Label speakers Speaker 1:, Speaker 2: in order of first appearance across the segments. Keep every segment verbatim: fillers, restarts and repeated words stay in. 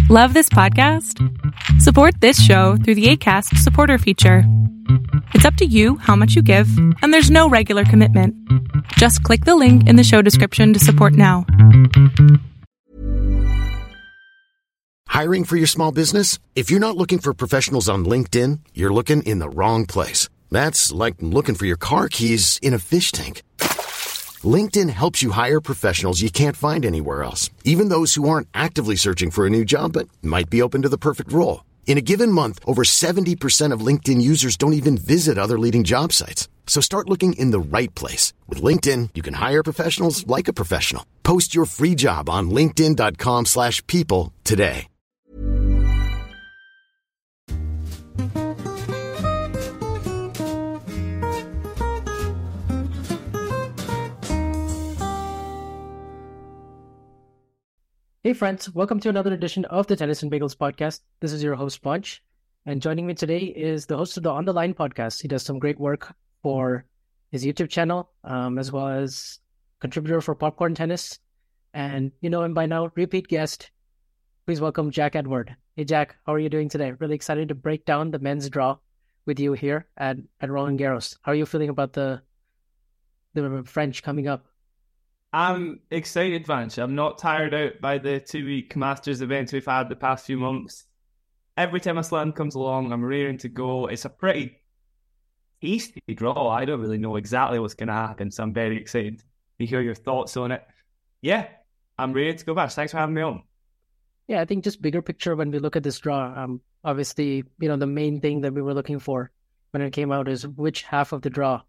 Speaker 1: Love this podcast? Support this show through the Acast supporter feature. It's up to you how much you give, and there's no regular commitment. Just click the link in the show description to support now.
Speaker 2: Hiring for your small business? If you're not looking for professionals on LinkedIn, you're looking in the wrong place. That's like looking for your car keys in a fish tank. LinkedIn helps you hire professionals you can't find anywhere else, even those who aren't actively searching for a new job but might be open to the perfect role. In a given month, over seventy percent of LinkedIn users don't even visit other leading job sites. So start looking in the right place. With LinkedIn, you can hire professionals like a professional. Post your free job on linkedin.com slash people today.
Speaker 3: Hey friends, welcome to another edition of the Tennis and Bagels podcast. This is your host, Punch, and joining me today is the host of the On the Line podcast. He does some great work for his YouTube channel, um, as well as contributor for Popcorn Tennis, and you know him by now, repeat guest. Please welcome Jack Edward. Hey Jack, how are you doing today? Really excited to break down the men's draw with you here at, at Roland Garros. How are you feeling about the the French coming up?
Speaker 4: I'm excited, Vanch. I'm not tired out by the two-week Masters events we've had the past few months. Every time a slam comes along, I'm raring to go. It's a pretty tasty draw. I don't really know exactly what's going to happen, so I'm very excited to hear your thoughts on it. Yeah, I'm ready to go, Vanch. Thanks for having me on.
Speaker 3: Yeah, I think just bigger picture when we look at this draw, um, obviously, you know, the main thing that we were looking for when it came out is which half of the draw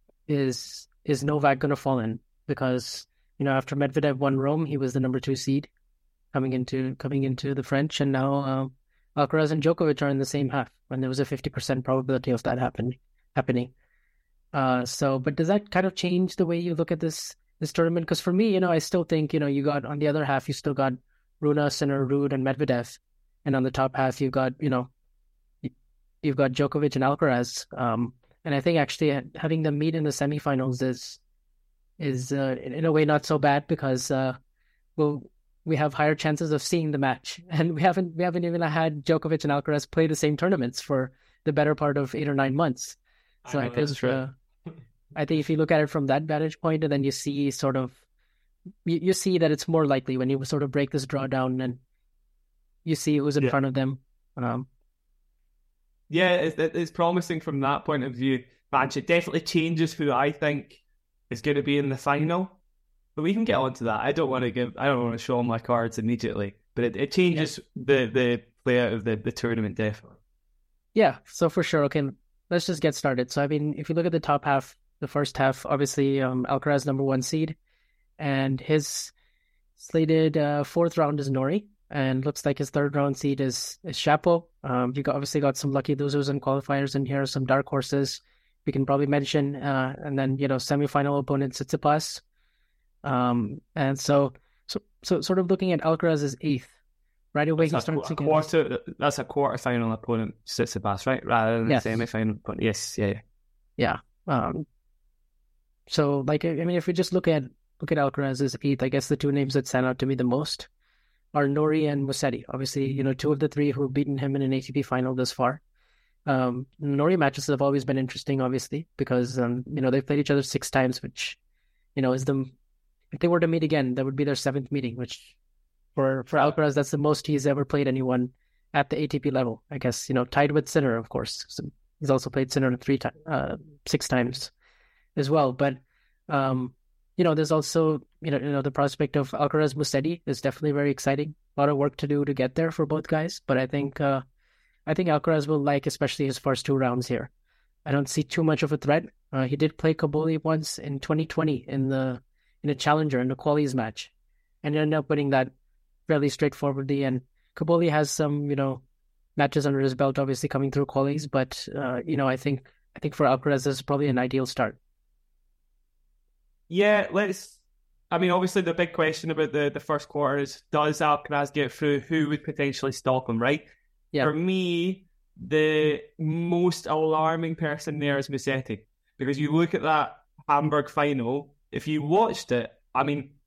Speaker 3: is is Novak going to fall in, because you know, after Medvedev won Rome, he was the number two seed coming into coming into the French, and now um, Alcaraz and Djokovic are in the same half, when there was a fifty percent probability of that happen, happening. Uh, so, but does that kind of change the way you look at this this tournament? Because for me, you know, I still think, you know, you got on the other half, you still got Rune, Sinner, Ruud, and Medvedev, and on the top half, you've got, you know, you've got Djokovic and Alcaraz. Um, and I think actually having them meet in the semifinals is. is uh, in a way not so bad, because uh, we'll, we have higher chances of seeing the match, and we haven't we haven't even had Djokovic and Alcaraz play the same tournaments for the better part of eight or nine months. So I, I think uh, I think if you look at it from that vantage point, and then you see sort of you, you see that it's more likely when you sort of break this draw down and you see who's in yeah. front of them. Um,
Speaker 4: yeah, it's, it's promising from that point of view. Match it definitely changes who I think is going to be in the final, but we can get on to that. I don't want to give, I don't want to show all my cards immediately, but it, it changes yeah. the the play out of the, the tournament definitely.
Speaker 3: Yeah, so for sure. Okay, let's just get started. So I mean, if you look at the top half, the first half, obviously um, Alcaraz number one seed, and his slated uh, fourth round is Norrie, and looks like his third round seed is is Shapo. Um, you got, obviously got some lucky losers and qualifiers in here, some dark horses we can probably mention, uh, and then, you know, semifinal opponent Tsitsipas. Um, and so, so, so sort of looking at Alcaraz as eighth, right away
Speaker 4: that's
Speaker 3: he starts
Speaker 4: thinking... Quarter, that's a quarter-final opponent, Tsitsipas, right? Rather than yes. a semi-final opponent. Yes, yeah,
Speaker 3: yeah. Yeah. Um, so, like, I mean, if we just look at look at Alcaraz as eighth, I guess the two names that stand out to me the most are Norrie and Musetti. Obviously, you know, two of the three who have beaten him in an A T P final thus far. Um, Norrie matches have always been interesting, obviously, because um, you know, they've played each other six times, which, you know, is them. If they were to meet again, that would be their seventh meeting. Which, for for Alcaraz, that's the most he's ever played anyone at the A T P level. I guess, you know, tied with Sinner, of course. So he's also played Sinner three times, uh, six times, as well. But um, you know, there's also you know, you know, the prospect of Alcaraz Musetti is definitely very exciting. A lot of work to do to get there for both guys, but I think. Uh, I think Alcaraz will like especially his first two rounds here. I don't see too much of a threat. Uh, he did play Kaboli once in twenty twenty in the in a challenger in the qualies match, and ended up winning that fairly straightforwardly. And Kaboli has some, you know, matches under his belt, obviously coming through qualies. But uh, you know, I think I think for Alcaraz, this is probably an ideal start.
Speaker 4: Yeah, let's. I mean, obviously, the big question about the the first quarter is: does Alcaraz get through? Who would potentially stop him? Right. Yeah. For me, the most alarming person there is Musetti, because you look at that Hamburg final, if you watched it, I mean,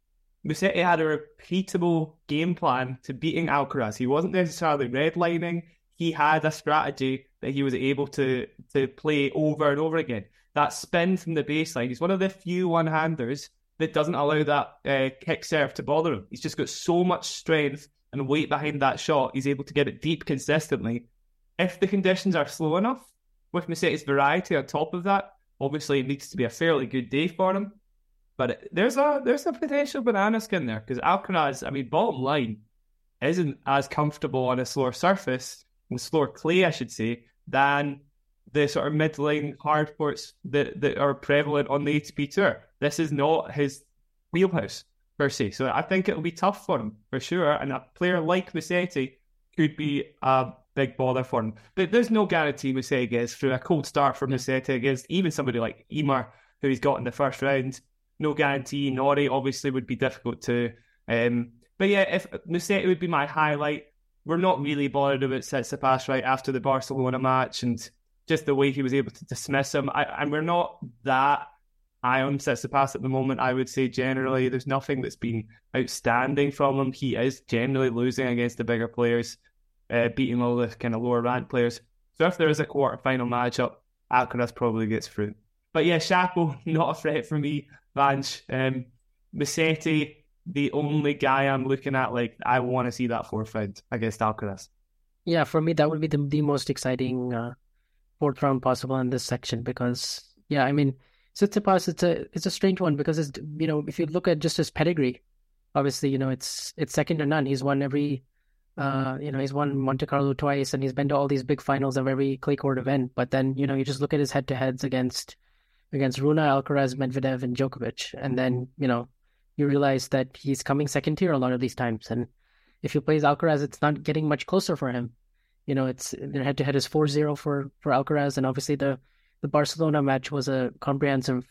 Speaker 4: Musetti had a repeatable game plan to beating Alcaraz. He wasn't necessarily redlining. He had a strategy that he was able to, to play over and over again. That spin from the baseline, he's one of the few one-handers that doesn't allow that uh, kick serve to bother him. He's just got so much strength and weight behind that shot. He's able to get it deep consistently. If the conditions are slow enough, with Musetti's variety on top of that, obviously it needs to be a fairly good day for him. But it, there's a there's a potential banana skin there, because Alcaraz, I mean, bottom line, isn't as comfortable on a slower surface, and slower clay, I should say, than the sort of middling hard courts that, that are prevalent on the A T P Tour. This is not his wheelhouse, per se. So I think it'll be tough for him, for sure. And a player like Musetti could be a big bother for him. But there's no guarantee Musetti gets through. A cold start for Musetti against even somebody like Ymer, who he's got in the first round. No guarantee. Norrie obviously would be difficult too. Um, but yeah, if Musetti would be my highlight. We're not really bothered about Tsitsipas right after the Barcelona match and just the way he was able to dismiss him. I, and we're not that high on Tsitsipas at the moment, I would say generally. There's nothing that's been outstanding from him. He is generally losing against the bigger players, uh, beating all the kind of lower ranked players. So if there is a quarter-final matchup, Alcaraz probably gets through. But yeah, Shapo, not a threat for me. Vance, um, Musetti, the only guy I'm looking at, like, I want to see that fourth round against Alcaraz.
Speaker 3: Yeah, for me, that would be the, the most exciting uh, fourth round possible in this section because, yeah, I mean, Tsitsipas, it's a it's a strange one because, it's, you know, if you look at just his pedigree, obviously, you know, it's it's second to none. He's won every, uh, you know, he's won Monte Carlo twice and he's been to all these big finals of every clay court event. But then, you know, you just look at his head-to-heads against, against Rune, Alcaraz, Medvedev, and Djokovic. And then, you know, you realize that he's coming second tier a lot of these times. And if he plays Alcaraz, it's not getting much closer for him. You know, it's their head-to-head is four zero for, for Alcaraz. And obviously the, the Barcelona match was a comprehensive,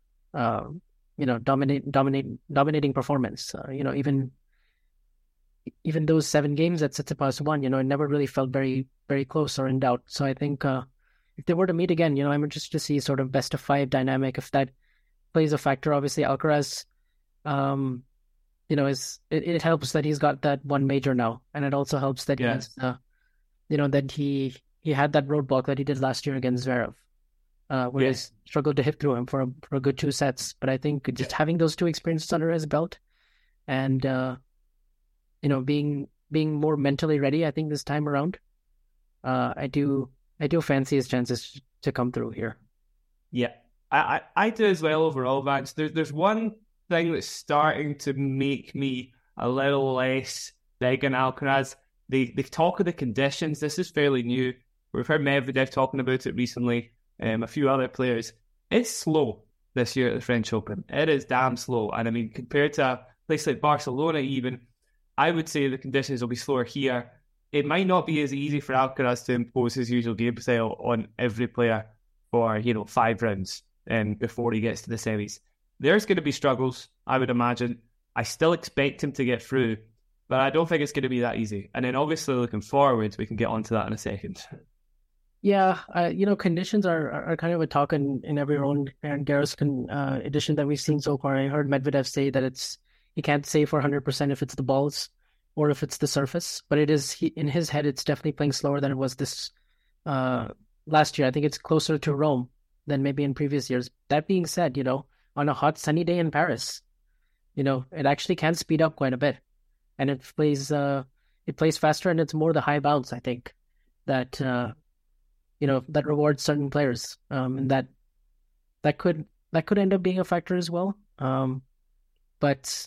Speaker 3: uh, you know, dominate, dominate, dominating performance. Uh, you know, even even those seven games that Tsitsipas won, you know, it never really felt very, very close or in doubt. So I think uh, if they were to meet again, you know, I'm interested to see sort of best of five dynamic. If that plays a factor, obviously Alcaraz, Um, you know, is it, it helps that he's got that one major now, and it also helps that
Speaker 4: yeah.
Speaker 3: he's, uh, you know, that he he had that roadblock that he did last year against Zverev, uh, where yeah. he struggled to hit through him for a, for a good two sets. But I think just yeah. having those two experiences under his belt, and uh, you know, being being more mentally ready, I think this time around, uh, I do I do fancy his chances to come through here.
Speaker 4: Yeah, I I, I do as well overall, Vance. There's there's one thing that's starting to make me a little less big on Alcaraz. They they talk of the conditions. This is fairly new. We've heard Medvedev talking about it recently, um, a few other players. It's slow this year at the French Open. It is damn slow. And I mean, compared to a place like Barcelona even, I would say the conditions will be slower here. It might not be as easy for Alcaraz to impose his usual game style on every player for, you know, five rounds um, before he gets to the semis. There's going to be struggles, I would imagine. I still expect him to get through, but I don't think it's going to be that easy. And then obviously looking forward, we can get onto that in a second.
Speaker 3: Yeah, uh, you know, conditions are, are kind of a talk in, in every round and Garros uh, edition that we've seen so far. I heard Medvedev say that it's he can't say for one hundred percent if it's the balls or if it's the surface, but it is he, in his head, it's definitely playing slower than it was this uh, last year. I think it's closer to Rome than maybe in previous years. That being said, you know, on a hot sunny day in Paris, you know, it actually can speed up quite a bit, and it plays uh, it plays faster, and it's more the high bounce, I think, that uh, you know, that rewards certain players, um, and that that could that could end up being a factor as well. Um, but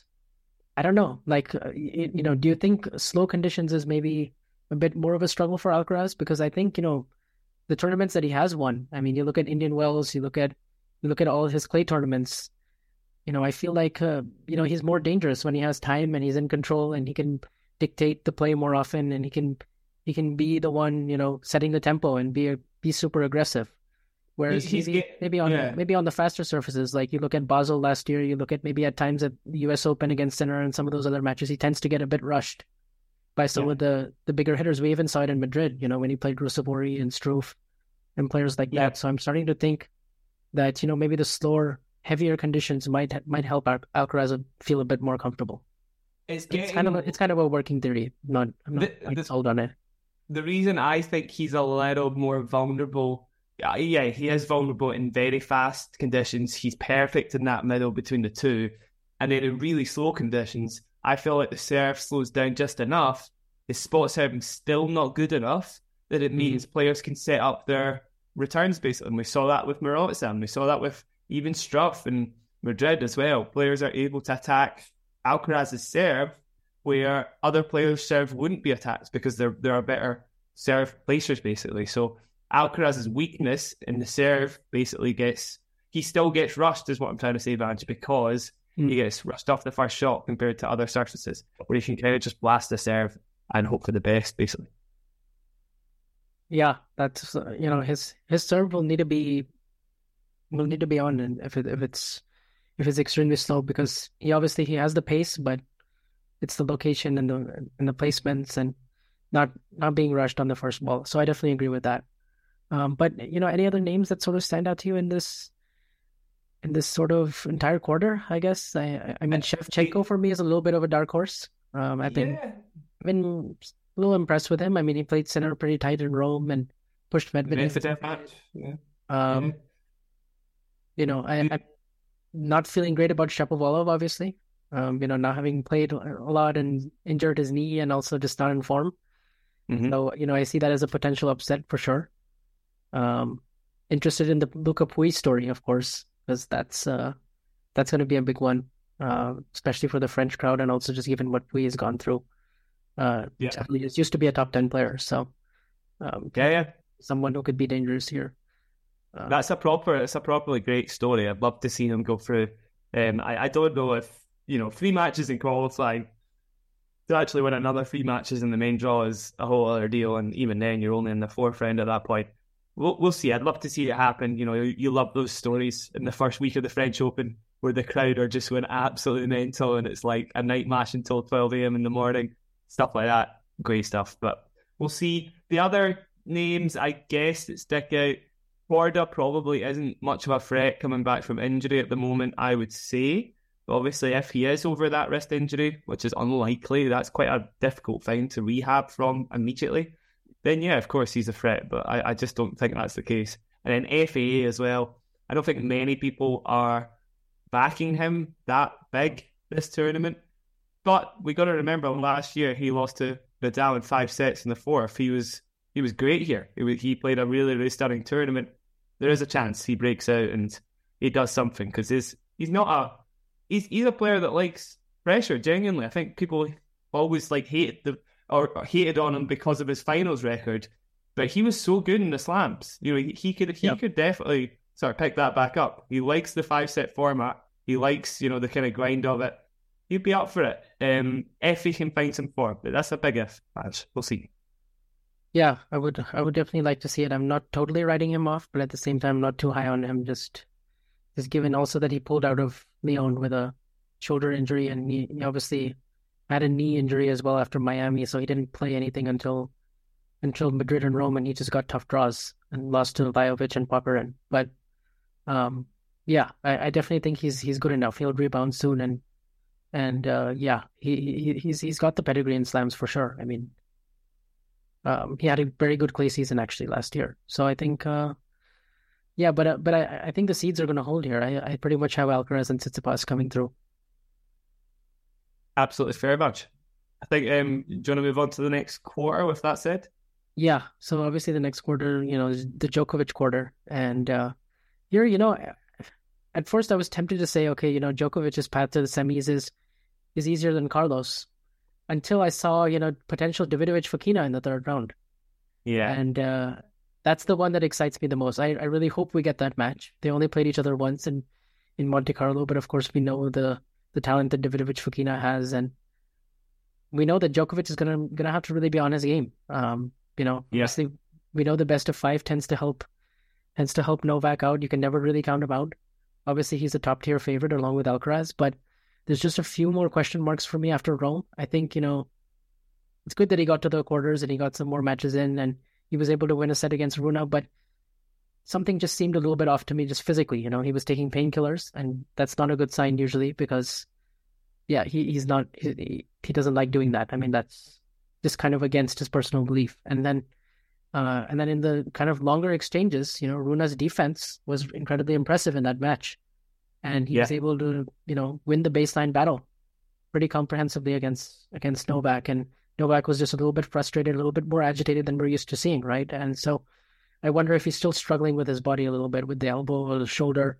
Speaker 3: I don't know, like uh, you, you know, do you think slow conditions is maybe a bit more of a struggle for Alcaraz? Because I think, you know, the tournaments that he has won. I mean, you look at Indian Wells, you look at You look at all his clay tournaments, you know, I feel like, uh, you know, he's more dangerous when he has time and he's in control and he can dictate the play more often and he can he can be the one, you know, setting the tempo and be be super aggressive. Whereas
Speaker 4: he's,
Speaker 3: maybe,
Speaker 4: he's,
Speaker 3: maybe on
Speaker 4: yeah.
Speaker 3: maybe on the faster surfaces, like you look at Basel last year, you look at maybe at times at the U S Open against Sinner and some of those other matches, he tends to get a bit rushed by some yeah. of the, the bigger hitters. We even saw it in Madrid, you know, when he played Ruusuvuori and Struff and players like
Speaker 4: yeah.
Speaker 3: that. So I'm starting to think that, you know, maybe the slower heavier conditions might might help Al- Alcaraz feel a bit more comfortable.
Speaker 4: It's,
Speaker 3: getting, it's kind of a, it's kind of a working theory. I'm not I'm not
Speaker 4: the,
Speaker 3: quite
Speaker 4: the,
Speaker 3: sold on it.
Speaker 4: The reason I think he's a little more vulnerable, yeah, yeah, he is vulnerable in very fast conditions. He's perfect in that middle between the two, and then in really slow conditions, I feel like the serve slows down just enough. His spot serving's still not good enough that it means mm-hmm. players can set up their returns basically. And we saw that with Morozan. We saw that with even Struff and Madrid as well. Players are able to attack Alcaraz's serve where other players' serve wouldn't be attacked because there there are better serve placers basically. So Alcaraz's weakness in the serve basically gets he still gets rushed is what I'm trying to say, Vange, because mm. he gets rushed off the first shot compared to other surfaces where he can kind of just blast the serve and hope for the best basically.
Speaker 3: Yeah, that's uh, you know his his serve will need to be will need to be on, and if it if it's if it's extremely slow, because he obviously he has the pace, but it's the location and the and the placements and not not being rushed on the first ball. So I definitely agree with that. Um, but you know, any other names that sort of stand out to you in this in this sort of entire quarter? I guess I I mean Shevchenko for me is a little bit of a dark horse. Um, I've been yeah. I've been a little impressed with him. I mean, he played center pretty tight in Rome and pushed Medvedev.
Speaker 4: Yeah.
Speaker 3: Um, yeah. You know, I, I'm not feeling great about Shapovalov, obviously. Um, you know, not having played a lot and injured his knee and also just not in form. Mm-hmm. So, you know, I see that as a potential upset for sure. Um, interested in the Luca Pouille story, of course, because that's uh, that's going to be a big one, uh, especially for the French crowd and also just given what Pouille has gone through. Uh, yeah. He used to be a top ten player, so um,
Speaker 4: yeah, yeah,
Speaker 3: someone who could be dangerous here.
Speaker 4: Uh, that's a proper, it's a properly great story. I'd love to see him go through. Um, I, I don't know if you know three matches in qualifying to actually win another three matches in the main draw is a whole other deal, and even then you're only in the fourth round at that point. We'll we'll see. I'd love to see it happen. You know, you, you love those stories in the first week of the French Open where the crowd are just going absolutely mental, and it's like a night match until twelve a.m. in the morning. Stuff like that, great stuff. But we'll see. The other names, I guess, that stick out, Korda probably isn't much of a threat coming back from injury at the moment, I would say. But obviously, if he is over that wrist injury, which is unlikely, that's quite a difficult thing to rehab from immediately, then yeah, of course, he's a threat. But I, I just don't think that's the case. And then F A A as well. I don't think many people are backing him that big this tournament. But we got to remember last year he lost to Nadal in five sets in the fourth. He was he was great here. He, was, he played a really, really stunning tournament. There is a chance he breaks out and he does something because he's he's not a he's he's a player that likes pressure. Genuinely, I think people always like hated the or, or hated on him because of his finals record. But he was so good in the slams. You know, he, he could he yep. could definitely sort of pick that back up. He likes the five set format. He likes you know the kind of grind of it. He'd be up for it um, if he can find some form, but that's a big if, match. We'll see.
Speaker 3: Yeah, I would I would definitely like to see it. I'm not totally writing him off, but at the same time, not too high on him, just, just given also that he pulled out of Lyon with a shoulder injury, and he, he obviously had a knee injury as well after Miami, so he didn't play anything until until Madrid and Rome, and he just got tough draws and lost to Lajovic and Popyrin. But um, yeah, I, I definitely think he's he's good enough. He'll rebound soon, and And uh, yeah, he, he he's he's got the pedigree in slams for sure. I mean, um, he had a very good clay season actually last year. So I think, uh, yeah, but uh, but I, I think the seeds are going to hold here. I, I pretty much have Alcaraz and Tsitsipas coming through.
Speaker 4: Absolutely fair much. I think. Um, do you want to move on to the next quarter? With that said,
Speaker 3: yeah. So obviously the next quarter, you know, is the Djokovic quarter, and uh, here, you know, at first I was tempted to say, okay, you know, Djokovic's path to the semis is. is easier than Carlos, until I saw, you know, potential Davidovich-Fokina in the third round.
Speaker 4: Yeah.
Speaker 3: And uh, that's the one that excites me the most. I, I really hope we get that match. They only played each other once in, in Monte Carlo, but of course we know the, the talent that Davidovich-Fokina has, and we know that Djokovic is gonna gonna have to really be on his game. Um, you know,
Speaker 4: yeah.
Speaker 3: obviously we know the best of five tends to help tends to help Novak out. You can never really count him out. Obviously he's a top tier favorite along with Alcaraz, but there's just a few more question marks for me after Rome. I think, you know, it's good that he got to the quarters and he got some more matches in and he was able to win a set against Runa, but something just seemed a little bit off to me, just physically. You know, he was taking painkillers, and that's not a good sign usually because, yeah, he, he's not, he, he doesn't like doing that. I mean, that's just kind of against his personal belief. And then, uh, and then in the kind of longer exchanges, you know, Runa's defense was incredibly impressive in that match, and he
Speaker 4: yeah.
Speaker 3: was able to, you know, win the baseline battle pretty comprehensively against against Novak. And Novak was just a little bit frustrated, a little bit more agitated than we're used to seeing, right? And so I wonder if he's still struggling with his body a little bit, with the elbow or the shoulder,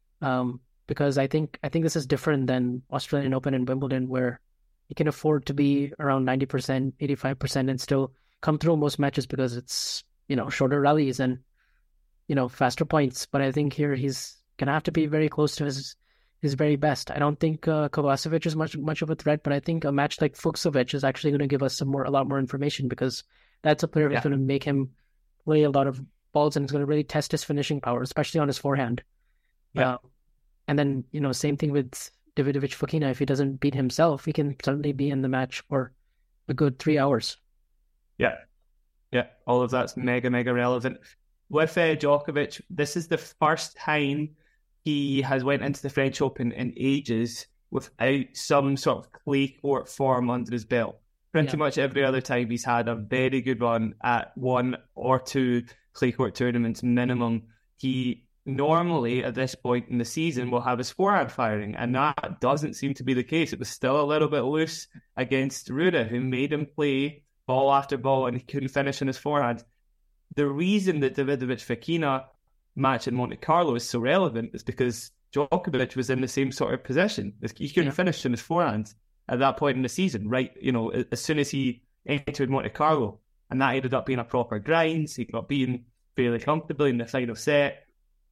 Speaker 3: um, because I think I think this is different than Australian Open and Wimbledon, where he can afford to be around ninety percent, eighty-five percent and still come through most matches because it's, you know, shorter rallies and, you know, faster points. But I think here he's going to have to be very close to his his very best. I don't think uh, Kovacevic is much much of a threat, but I think a match like Fucsovic is actually going to give us some more, a lot more information, because that's a player
Speaker 4: yeah.
Speaker 3: who's going to make him play a lot of balls and it's going to really test his finishing power, especially on his forehand.
Speaker 4: Yeah.
Speaker 3: Uh, and then, you know, same thing with Davidovich Fokina. If he doesn't beat himself, he can certainly be in the match for a good three hours.
Speaker 4: Yeah. Yeah. All of that's mega, mega relevant. With uh, Djokovic, this is the first time he has went into the French Open in ages without some sort of clay court form under his belt. Pretty
Speaker 3: Yeah.
Speaker 4: much every other time he's had a very good run at one or two clay court tournaments minimum. He normally at this point in the season will have his forehand firing, and that doesn't seem to be the case. It was still a little bit loose against Ruda, who made him play ball after ball and he couldn't finish in his forehand. The reason that Davidovich Fokina match in Monte Carlo is so relevant is because Djokovic was in the same sort of position. He couldn't
Speaker 3: Yeah.
Speaker 4: finish in his forehand at that point in the season, right? You know, as soon as he entered Monte Carlo, and that ended up being a proper grind. He got beaten fairly comfortably in the final set.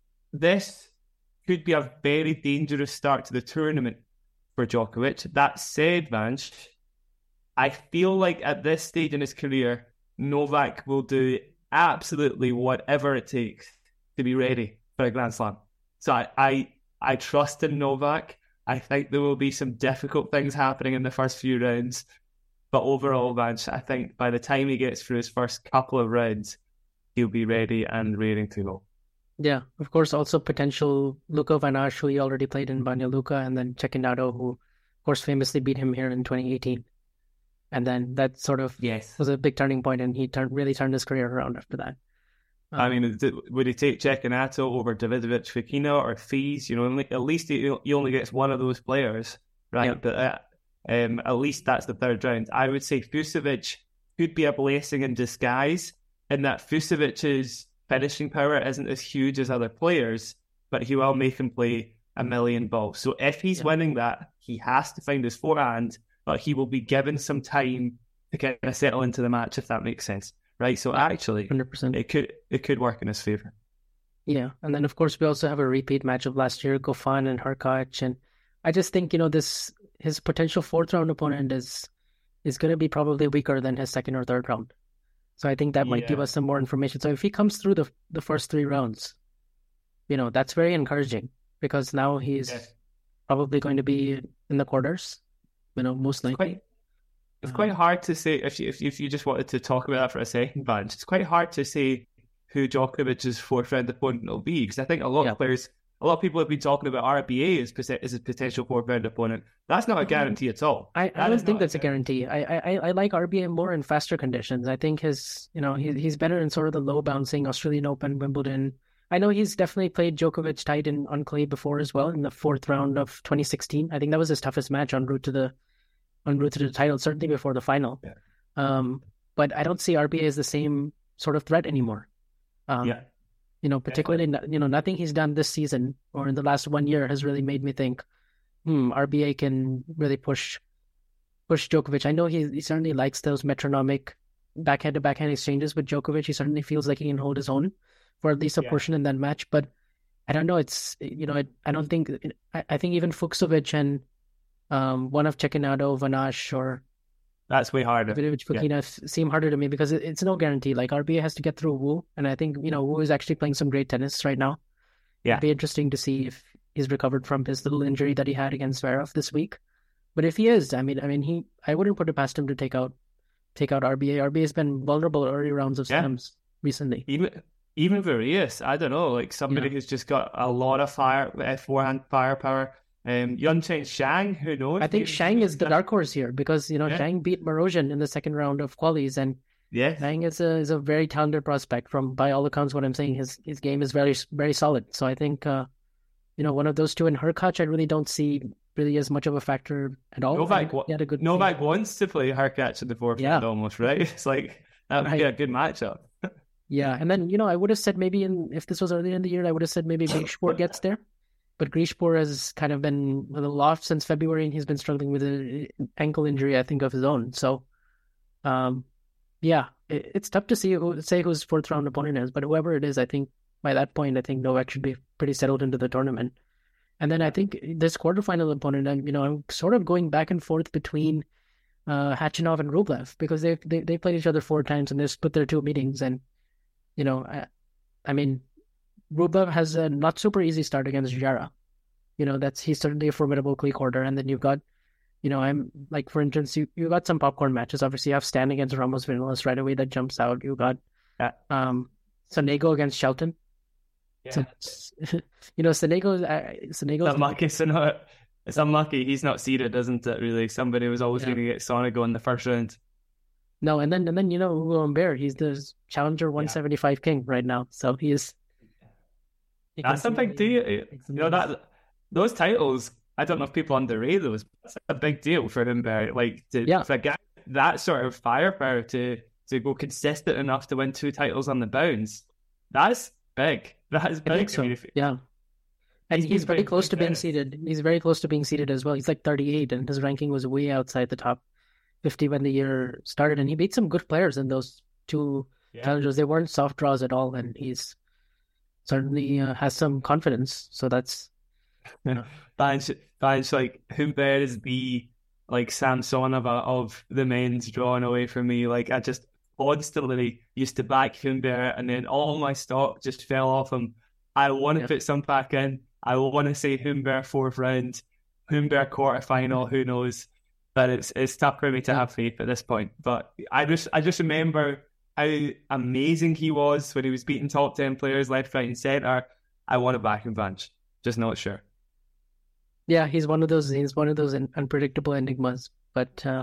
Speaker 4: This could be a very dangerous start to the tournament for Djokovic. That said, Vanch, I feel like at this stage in his career, Novak will do absolutely whatever it takes to be ready for a Grand Slam. So I, I, I trust in Novak. I think there will be some difficult things happening in the first few rounds. But overall, Vance, I think by the time he gets through his first couple of rounds, he'll be ready and raring to go.
Speaker 3: Yeah, of course, also potential Luka Van Asch, who he already played in Banja Luka, and then Cecchinato, who, of course, famously beat him here in twenty eighteen. And then that sort of
Speaker 4: yes.
Speaker 3: was a big turning point, and he turned really turned his career around after that. Um,
Speaker 4: I mean, would he take Cecchinato over Davidovich Fokina or Thies? You know, at least he, he only gets one of those players, right?
Speaker 3: Yeah.
Speaker 4: But uh, um, at least that's the third round. I would say Fucsovic could be a blessing in disguise in that Fucovic's finishing power isn't as huge as other players, but he will make him play a million balls. So if he's
Speaker 3: yeah.
Speaker 4: winning that, he has to find his forehand, but he will be given some time to kind of settle into the match, if that makes sense. Right, so actually,
Speaker 3: one hundred percent.
Speaker 4: it could it could work in his favor.
Speaker 3: Yeah, and then of course we also have a repeat match of last year, Goffin and Hurkacz, and I just think, you know, this his potential fourth round opponent is is going to be probably weaker than his second or third round. So I think that might
Speaker 4: Yeah.
Speaker 3: give us some more information. So if he comes through the the first three rounds, you know, that's very encouraging, because now he's
Speaker 4: Yes.
Speaker 3: probably going to be in the quarters, you know, most likely.
Speaker 4: Quite, it's quite hard to say, if you, if, if you just wanted to talk about that for a second, Vance, it's quite hard to say who Djokovic's fourth round opponent will be, because I think a lot
Speaker 3: Yeah.
Speaker 4: of players, a lot of people have been talking about R B A as, pote- as a potential fourth round opponent. That's not a guarantee at all.
Speaker 3: I, I
Speaker 4: That
Speaker 3: don't
Speaker 4: is
Speaker 3: think
Speaker 4: not
Speaker 3: that's a guarantee. I, I I like R B A more in faster conditions. I think his, you know, he, he's better in sort of the low bouncing Australian Open, Wimbledon. I know he's definitely played Djokovic tight in on clay before as well in the fourth round of twenty sixteen. I think that was his toughest match on route to the on route to the title, certainly before the final.
Speaker 4: Yeah.
Speaker 3: Um, but I don't see R B A as the same sort of threat anymore. Um,
Speaker 4: Yeah.
Speaker 3: You know, particularly, you know, nothing he's done this season or in the last one year has really made me think, hmm, R B A can really push push Djokovic. I know he, he certainly likes those metronomic backhand to backhand exchanges with Djokovic. He certainly feels like he can hold his own for at least a
Speaker 4: Yeah.
Speaker 3: portion in that match. But I don't know. It's, you know, I, I don't think, I, I think even Fucsovic and um, one of Cecchinato, Van Asch, or
Speaker 4: That's way harder.
Speaker 3: Davidovich Fokina f- seem harder to me, because it, it's no guarantee. Like R B A has to get through Wu, and I think, you know, Wu is actually playing some great tennis right now.
Speaker 4: Yeah.
Speaker 3: It'd be interesting to see if he's recovered from his little injury that he had against Zverev this week. But if he is, I mean, I mean, he, I wouldn't put it past him to take out, take out R B A. R B A has been vulnerable early rounds of
Speaker 4: Yeah.
Speaker 3: slams recently.
Speaker 4: Even even Varius, I don't know, like somebody
Speaker 3: Yeah.
Speaker 4: who's just got a lot of fire, uh, forehand firepower. Um, Yunchen Shang, who knows?
Speaker 3: I think
Speaker 4: Maybe
Speaker 3: Shang
Speaker 4: he's
Speaker 3: is the
Speaker 4: got-
Speaker 3: dark horse here because, you know,
Speaker 4: Yeah.
Speaker 3: Shang beat Marozhin in the second round of qualies, and
Speaker 4: Yes.
Speaker 3: Shang is a is a very talented prospect. From by all accounts, what I'm saying, his his game is very very solid. So I think, uh, you know, one of those two, and Hurkacz, I really don't see really as much of a factor at all. I
Speaker 4: Novak,
Speaker 3: think
Speaker 4: wa-
Speaker 3: he had a good
Speaker 4: Novak wants to play Hurkacz in the fourth
Speaker 3: Yeah.
Speaker 4: round almost, right? It's like, that would be
Speaker 3: Right.
Speaker 4: a good matchup.
Speaker 3: Yeah, and then, you know, I would have said maybe in if this was earlier in the year, I would have said maybe Grishpur gets there. But Grishpur has kind of been a little off since February, and he's been struggling with an ankle injury, I think, of his own. So, um, yeah, it, it's tough to see who, say whose fourth round opponent is, but whoever it is, I think by that point, I think Novak should be pretty settled into the tournament. And then I think this quarterfinal opponent, I'm, you know, I'm sort of going back and forth between uh, Khachanov and Rublev because they they they played each other four times and they split their two meetings, and you know, I, I mean. Rublev has a not super easy start against Jara. You know, that's he's certainly a formidable clay quarter. And then you've got, you know, I'm like, for instance, you, you got some popcorn matches. Obviously, you have Stan against Ramos Vinolas right away that jumps out. You got
Speaker 4: Yeah.
Speaker 3: um Sonego against Shelton.
Speaker 4: Yeah.
Speaker 3: So, you know, Sonego, uh, Sonego.
Speaker 4: It's unlucky, it's, not, it's unlucky he's not seeded, isn't it, really? Somebody was always
Speaker 3: Yeah.
Speaker 4: going to get Sonego in the first round.
Speaker 3: No, and then and then you know, Hugo Humbert, he's the challenger one seventy-five king right now. So he is. he
Speaker 4: That's a big
Speaker 3: continually
Speaker 4: deal.
Speaker 3: makes
Speaker 4: You know,
Speaker 3: moves.
Speaker 4: that those titles, I don't know if people underrate those. That's a big deal for Humbert. Like, to,
Speaker 3: Yeah.
Speaker 4: for a guy with that sort of firepower to, to go consistent enough to win two titles on the bounce, that's big. That is
Speaker 3: I
Speaker 4: big.
Speaker 3: think so.
Speaker 4: mean, if-
Speaker 3: Yeah. And
Speaker 4: He's
Speaker 3: he's,
Speaker 4: been
Speaker 3: very
Speaker 4: playing
Speaker 3: close
Speaker 4: good
Speaker 3: to being
Speaker 4: tennis.
Speaker 3: seated. He's very close to being seated as well. He's like thirty-eight, and his ranking was way outside the top fifty when the year started. And he beat some good players in those two
Speaker 4: Yeah.
Speaker 3: challengers. They weren't soft draws at all, and he's certainly uh, has some confidence. So that's
Speaker 4: Banch, Banch, like, Humbert is the, like, Samsonov of the men's drawing away from me. Like, I just constantly used to back Humbert, and then all my stock just fell off him. I want to
Speaker 3: Yeah.
Speaker 4: put some back in. I want to say Humbert fourth round, Humbert quarterfinal, who knows? But it's it's tough for me to
Speaker 3: Yeah.
Speaker 4: have faith at this point. But I just I just remember how amazing he was when he was beating top ten players left, right, and centre. I want to back him, Banch. Just not sure.
Speaker 3: yeah, he's one of those. He's one of those un- unpredictable enigmas. But uh,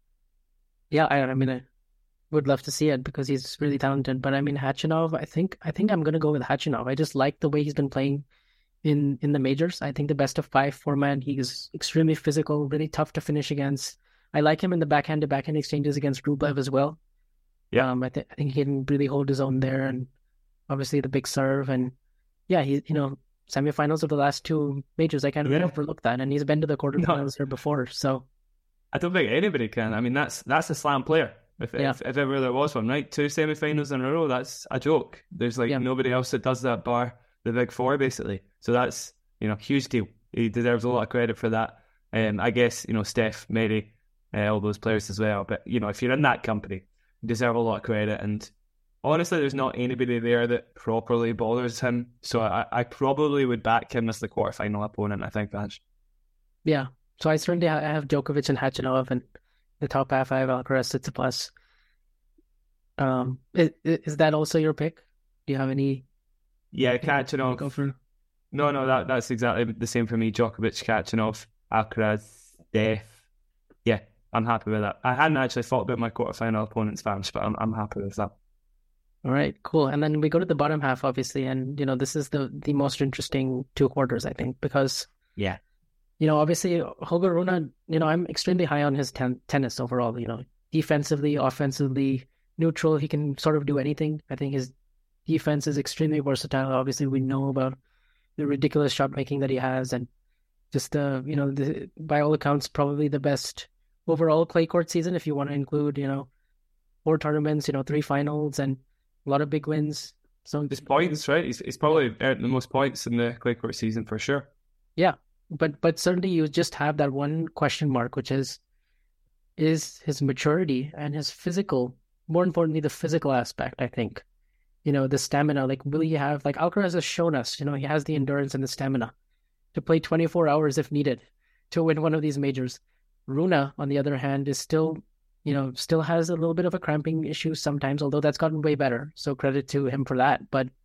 Speaker 3: yeah, I, I mean, I would love to see it because he's really talented. But I mean, Khachanov, I think I think I'm gonna go with Khachanov. I just like the way he's been playing in in the majors. I think the best of five format. He's extremely physical, really tough to finish against. I like him in the backhand to backhand exchanges against Rublev as well.
Speaker 4: Yeah.
Speaker 3: Um, I think I think he can really hold his own there, and obviously the big serve, and yeah, he you know semifinals of the last two majors. I can't really
Speaker 4: Yeah.
Speaker 3: overlook that, and he's been to the quarterfinals there before. So
Speaker 4: I don't think anybody can. I mean, that's that's a slam player. If,
Speaker 3: Yeah.
Speaker 4: if if ever there was one, right? Two semi-finals in a row, that's a joke. There's like
Speaker 3: Yeah.
Speaker 4: nobody else that does that bar the big four, basically. So that's, you know, huge deal. He deserves a lot of credit for that. Um, I guess, you know, Steph, Mary, uh, all those players as well. But, you know, if you're in that company, you deserve a lot of credit. And honestly, there's not anybody there that properly bothers him. So I, I probably would back him as the quarterfinal opponent, I think, Vanch.
Speaker 3: yeah, so I certainly ha- I have Djokovic and Khachanov, and the top half I have Alcaraz, Tsitsipas. Um, is, is that also your pick? Do you have any?
Speaker 4: Yeah,
Speaker 3: Go
Speaker 4: Khachanov.
Speaker 3: for
Speaker 4: No, no, that that's exactly the same for me. Djokovic, Khachanov, Alcaraz, Steph. Yeah, I'm happy with that. I hadn't actually thought about my quarterfinal opponents, Vance, but I'm I'm happy with that.
Speaker 3: All right, cool. And then we go to the bottom half, obviously, and you know this is the the most interesting two quarters, I think, because
Speaker 4: Yeah.
Speaker 3: you know obviously Holger Rune, you know I'm extremely high on his ten- tennis overall. You know, defensively, offensively, neutral, he can sort of do anything. I think his defense is extremely versatile. Obviously, we know about the ridiculous shot making that he has, and just uh, you know, the, by all accounts, probably the best overall clay court season if you want to include, you know, four tournaments, you know, three finals, and a lot of big wins. So
Speaker 4: His points, right? He's, he's probably earned the most points in the clay court season for sure.
Speaker 3: yeah, but but certainly you just have that one question mark, which is is his maturity and his physical, more importantly, the physical aspect, I think. You know, the stamina, like, will he have, like, Alcaraz has shown us, you know, he has the endurance and the stamina to play twenty-four hours if needed to win one of these majors. Rune, on the other hand, is still, you know, still has a little bit of a cramping issue sometimes, although that's gotten way better. So credit to him for that. But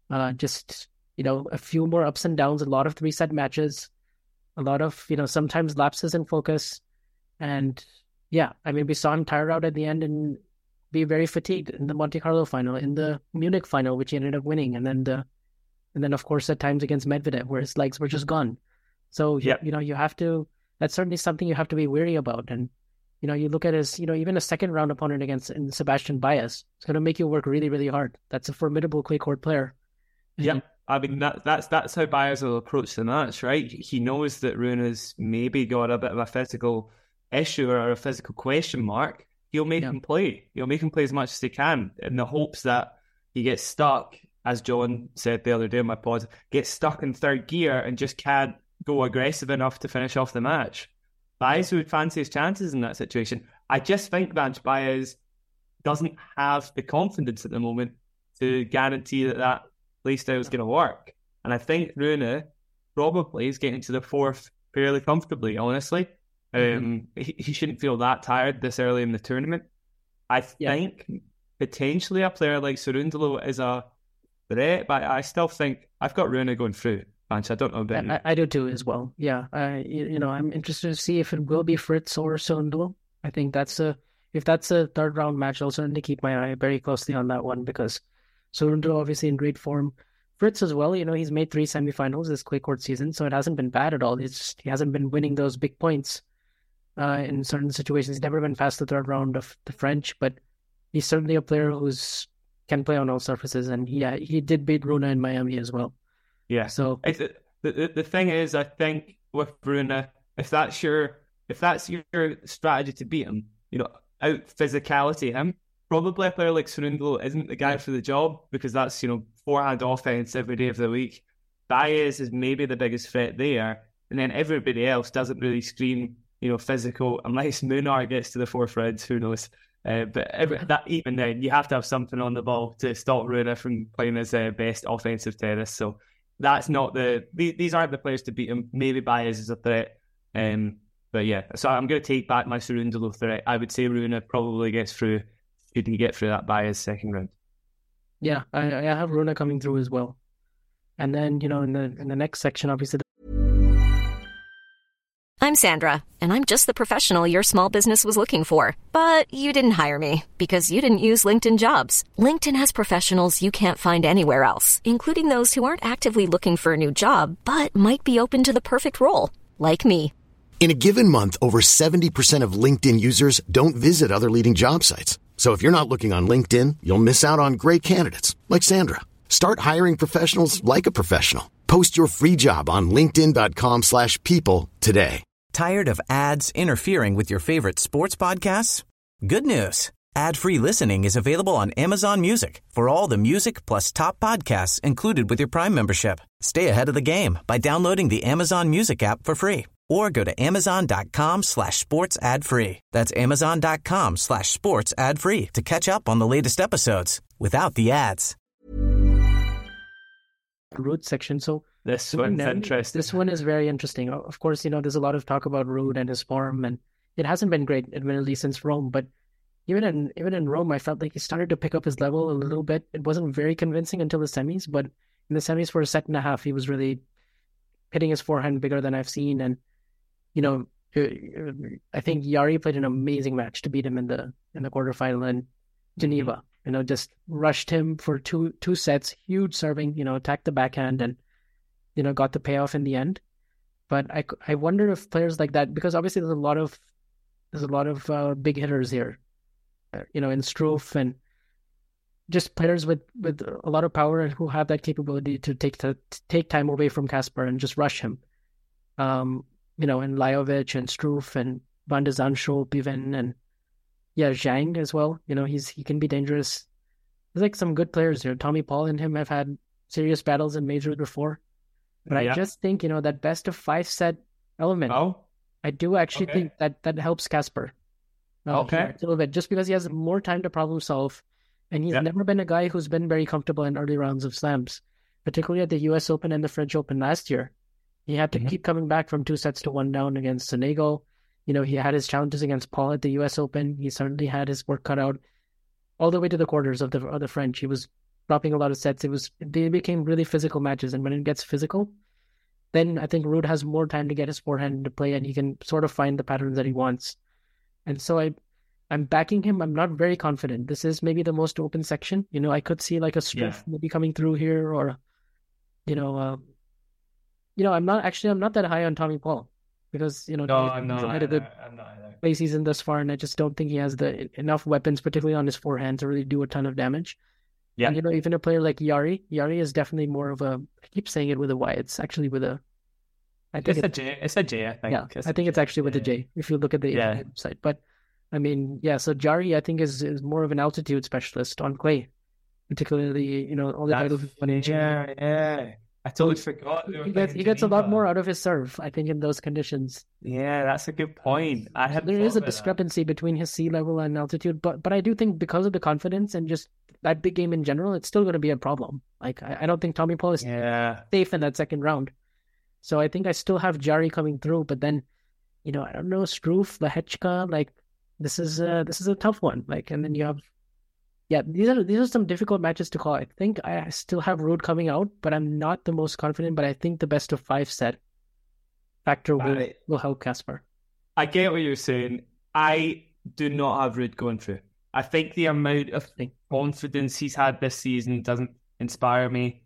Speaker 3: Uh, just, you know, a few more ups and downs, a lot of three-set matches, a lot of, you know, sometimes lapses in focus. And yeah, I mean, we saw him tire out at the end and be very fatigued in the Monte Carlo final, in the Munich final, which he ended up winning. And then the, and then of course at times against Medvedev, where his legs were just gone. So,
Speaker 4: Yep.
Speaker 3: you know, you have to, that's certainly something you have to be wary about. And, you know, you look at his, you know, even a second round opponent against in Sebastian Baez, it's going to make you work really, really hard. That's a formidable clay court player.
Speaker 4: Yeah, I mean that that's that's how Baez will approach the match, right? He knows that Rune's maybe got a bit of a physical issue or a physical question mark. He'll make
Speaker 3: Yeah.
Speaker 4: him play. He'll make him play as much as he can in the hopes that he gets stuck, as John said the other day in my pod, gets stuck in third gear and just can't go aggressive enough to finish off the match. Baez would fancy his chances in that situation. I just think Vance Baez doesn't have the confidence at the moment to guarantee that that play style is going to work. And I think Rune probably is getting to the fourth fairly comfortably, honestly.
Speaker 3: Mhm.
Speaker 4: Um, he, he shouldn't feel that tired this early in the tournament. I
Speaker 3: Yeah.
Speaker 4: think potentially a player like Cerundolo is a threat, but I still think I've got Rune going through. Vance, I don't know about you.
Speaker 3: I, I do too as well. Yeah, I you you know I'm interested to see if it will be Fritz or Cerundolo. I think that's a if that's a third round match, I'll certainly keep my eye very closely on that one because Cerundolo obviously in great form. Fritz as well. You know he's made three semifinals this clay court season, so it hasn't been bad at all. It's just, he hasn't been winning those big points uh, in certain situations. He's never been past the third round of the French, but he's certainly a player who's can play on all surfaces, and yeah, he did beat Rune in Miami as well.
Speaker 4: Yeah.
Speaker 3: So
Speaker 4: It's, the, the the thing is, I think with Bruna, if that's your if that's your strategy to beat him, you know, out physicality him, probably a player like Cerundolo isn't the guy for the job because that's, you know, forehand offense every day of the week. Baez is maybe the biggest threat there, and then everybody else doesn't really scream, you know, physical unless Munar gets to the fourth round. Who knows? Uh, but every, that even then, you have to have something on the ball to stop Rune from playing his uh, best offensive tennis. So that's not the these aren't the players to beat him. Maybe Baez is a threat, um, but yeah. So I'm going to take back my Cerundolo threat. I would say Rune probably gets through. Should he get through that Baez second round?
Speaker 3: yeah, I, I have Rune coming through as well. And then, you know, in the in the next section, obviously,
Speaker 5: I'm Sandra, and I'm just the professional your small business was looking for. But you didn't hire me because you didn't use LinkedIn Jobs. LinkedIn has professionals you can't find anywhere else, including those who aren't actively looking for a new job, but might be open to the perfect role, like me.
Speaker 2: In a given month, over seventy percent of LinkedIn users don't visit other leading job sites. So if you're not looking on LinkedIn, you'll miss out on great candidates like Sandra. Start hiring professionals like a professional. Post your free job on linkedin.com slash people today.
Speaker 6: Tired of ads interfering with your favorite sports podcasts? Good news. Ad-free listening is available on Amazon Music for all the music plus top podcasts included with your Prime membership. Stay ahead of the game by downloading the Amazon Music app for free or go to amazon.com slash sports ad free. That's amazon.com slash sports ad free to catch up on the latest episodes without the ads.
Speaker 3: Ruud section. So
Speaker 4: This one's
Speaker 3: then,
Speaker 4: interesting.
Speaker 3: This one is very interesting. Of course, you know, there's a lot of talk about Ruud and his form, and it hasn't been great, admittedly, since Rome. But even in even in Rome, I felt like he started to pick up his level a little bit. It wasn't very convincing until the semis, but in the semis for a set and a half, he was really hitting his forehand bigger than I've seen. And you know, I think Yari played an amazing match to beat him in the in the quarterfinal in Geneva. Mm-hmm. You know, just rushed him for two two sets, huge serving. You know, attacked the backhand and you know got the payoff in the end. But I, I wonder if players like that, because obviously there's a lot of there's a lot of uh, big hitters here. Uh, you know, in Struff and just players with, with a lot of power and who have that capability to take to, to take time away from Casper and just rush him. Um, you know, and Lajovic and Struff and Van de Zandschulp even, and yeah, Zhang as well. You know, he's he can be dangerous. There's like some good players here. Tommy Paul and him have had serious battles in majors before. But yeah. I just think, you know, that best of five set element,
Speaker 4: Oh,
Speaker 3: I do actually
Speaker 4: okay.
Speaker 3: think that that helps Casper. Uh,
Speaker 4: Okay.
Speaker 3: A little bit, just because he has more time to problem solve. And he's
Speaker 4: Yep.
Speaker 3: never been a guy who's been very comfortable in early rounds of slams, particularly at the U S Open and the French Open last year. He had to
Speaker 4: Mhm.
Speaker 3: keep coming back from two sets to one down against Sonego. You know, he had his challenges against Paul at the U S Open. He certainly had his work cut out all the way to the quarters of the of the French. He was dropping a lot of sets. It was they became really physical matches, and when it gets physical, then I think Ruud has more time to get his forehand into play, and he can sort of find the patterns that he wants. And so I, I'm backing him. I'm not very confident. This is maybe the most open section. You know, I could see like a Struff
Speaker 4: Yeah.
Speaker 3: maybe coming through here, or, you know, uh, you know, I'm not actually I'm not that high on Tommy Paul because you know
Speaker 4: No,
Speaker 3: he's
Speaker 4: I'm not
Speaker 3: had a good
Speaker 4: either. I'm not either.
Speaker 3: play season thus far, and I just don't think he has the enough weapons, particularly on his forehand, to really do a ton of damage.
Speaker 4: Yeah.
Speaker 3: And you know, even a player like Yari, Yari is definitely more of a. I keep saying it with a Y. It's actually with a. I think
Speaker 4: It's a
Speaker 3: it's,
Speaker 4: J. It's a J, I think.
Speaker 3: yeah.
Speaker 4: It's
Speaker 3: I
Speaker 4: a
Speaker 3: think it's
Speaker 4: J.
Speaker 3: actually with a
Speaker 4: Yeah.
Speaker 3: J. If you look at the
Speaker 4: Yeah.
Speaker 3: website, but I mean, yeah. So Jari, I think is is more of an altitude specialist on clay, particularly you know all the
Speaker 4: That's
Speaker 3: titles. he's won in G.
Speaker 4: Yeah, yeah. I totally forgot. they were
Speaker 3: He gets
Speaker 4: playing
Speaker 3: he gets a lot
Speaker 4: Geneva.
Speaker 3: more out of his serve, I think, in those conditions.
Speaker 4: Yeah, that's a good point. I hadn't
Speaker 3: There
Speaker 4: thought
Speaker 3: is a
Speaker 4: about that.
Speaker 3: discrepancy between his sea level and altitude, but but I do think because of the confidence and just that big game in general, it's still going to be a problem. Like I, I don't think Tommy Paul is
Speaker 4: Yeah.
Speaker 3: safe in that second round. So I think I still have Jari coming through, but then, you know, I don't know, Struff, Lehechka, like this is uh this is a tough one. Like, and then you have, yeah, these are these are some difficult matches to call. I think I still have Ruud coming out, but I'm not the most confident. But I think the best of five set factor will
Speaker 4: Right.
Speaker 3: will help Casper.
Speaker 4: I get what you're saying. I do not have Ruud going through. I think the amount of confidence he's had this season doesn't inspire me.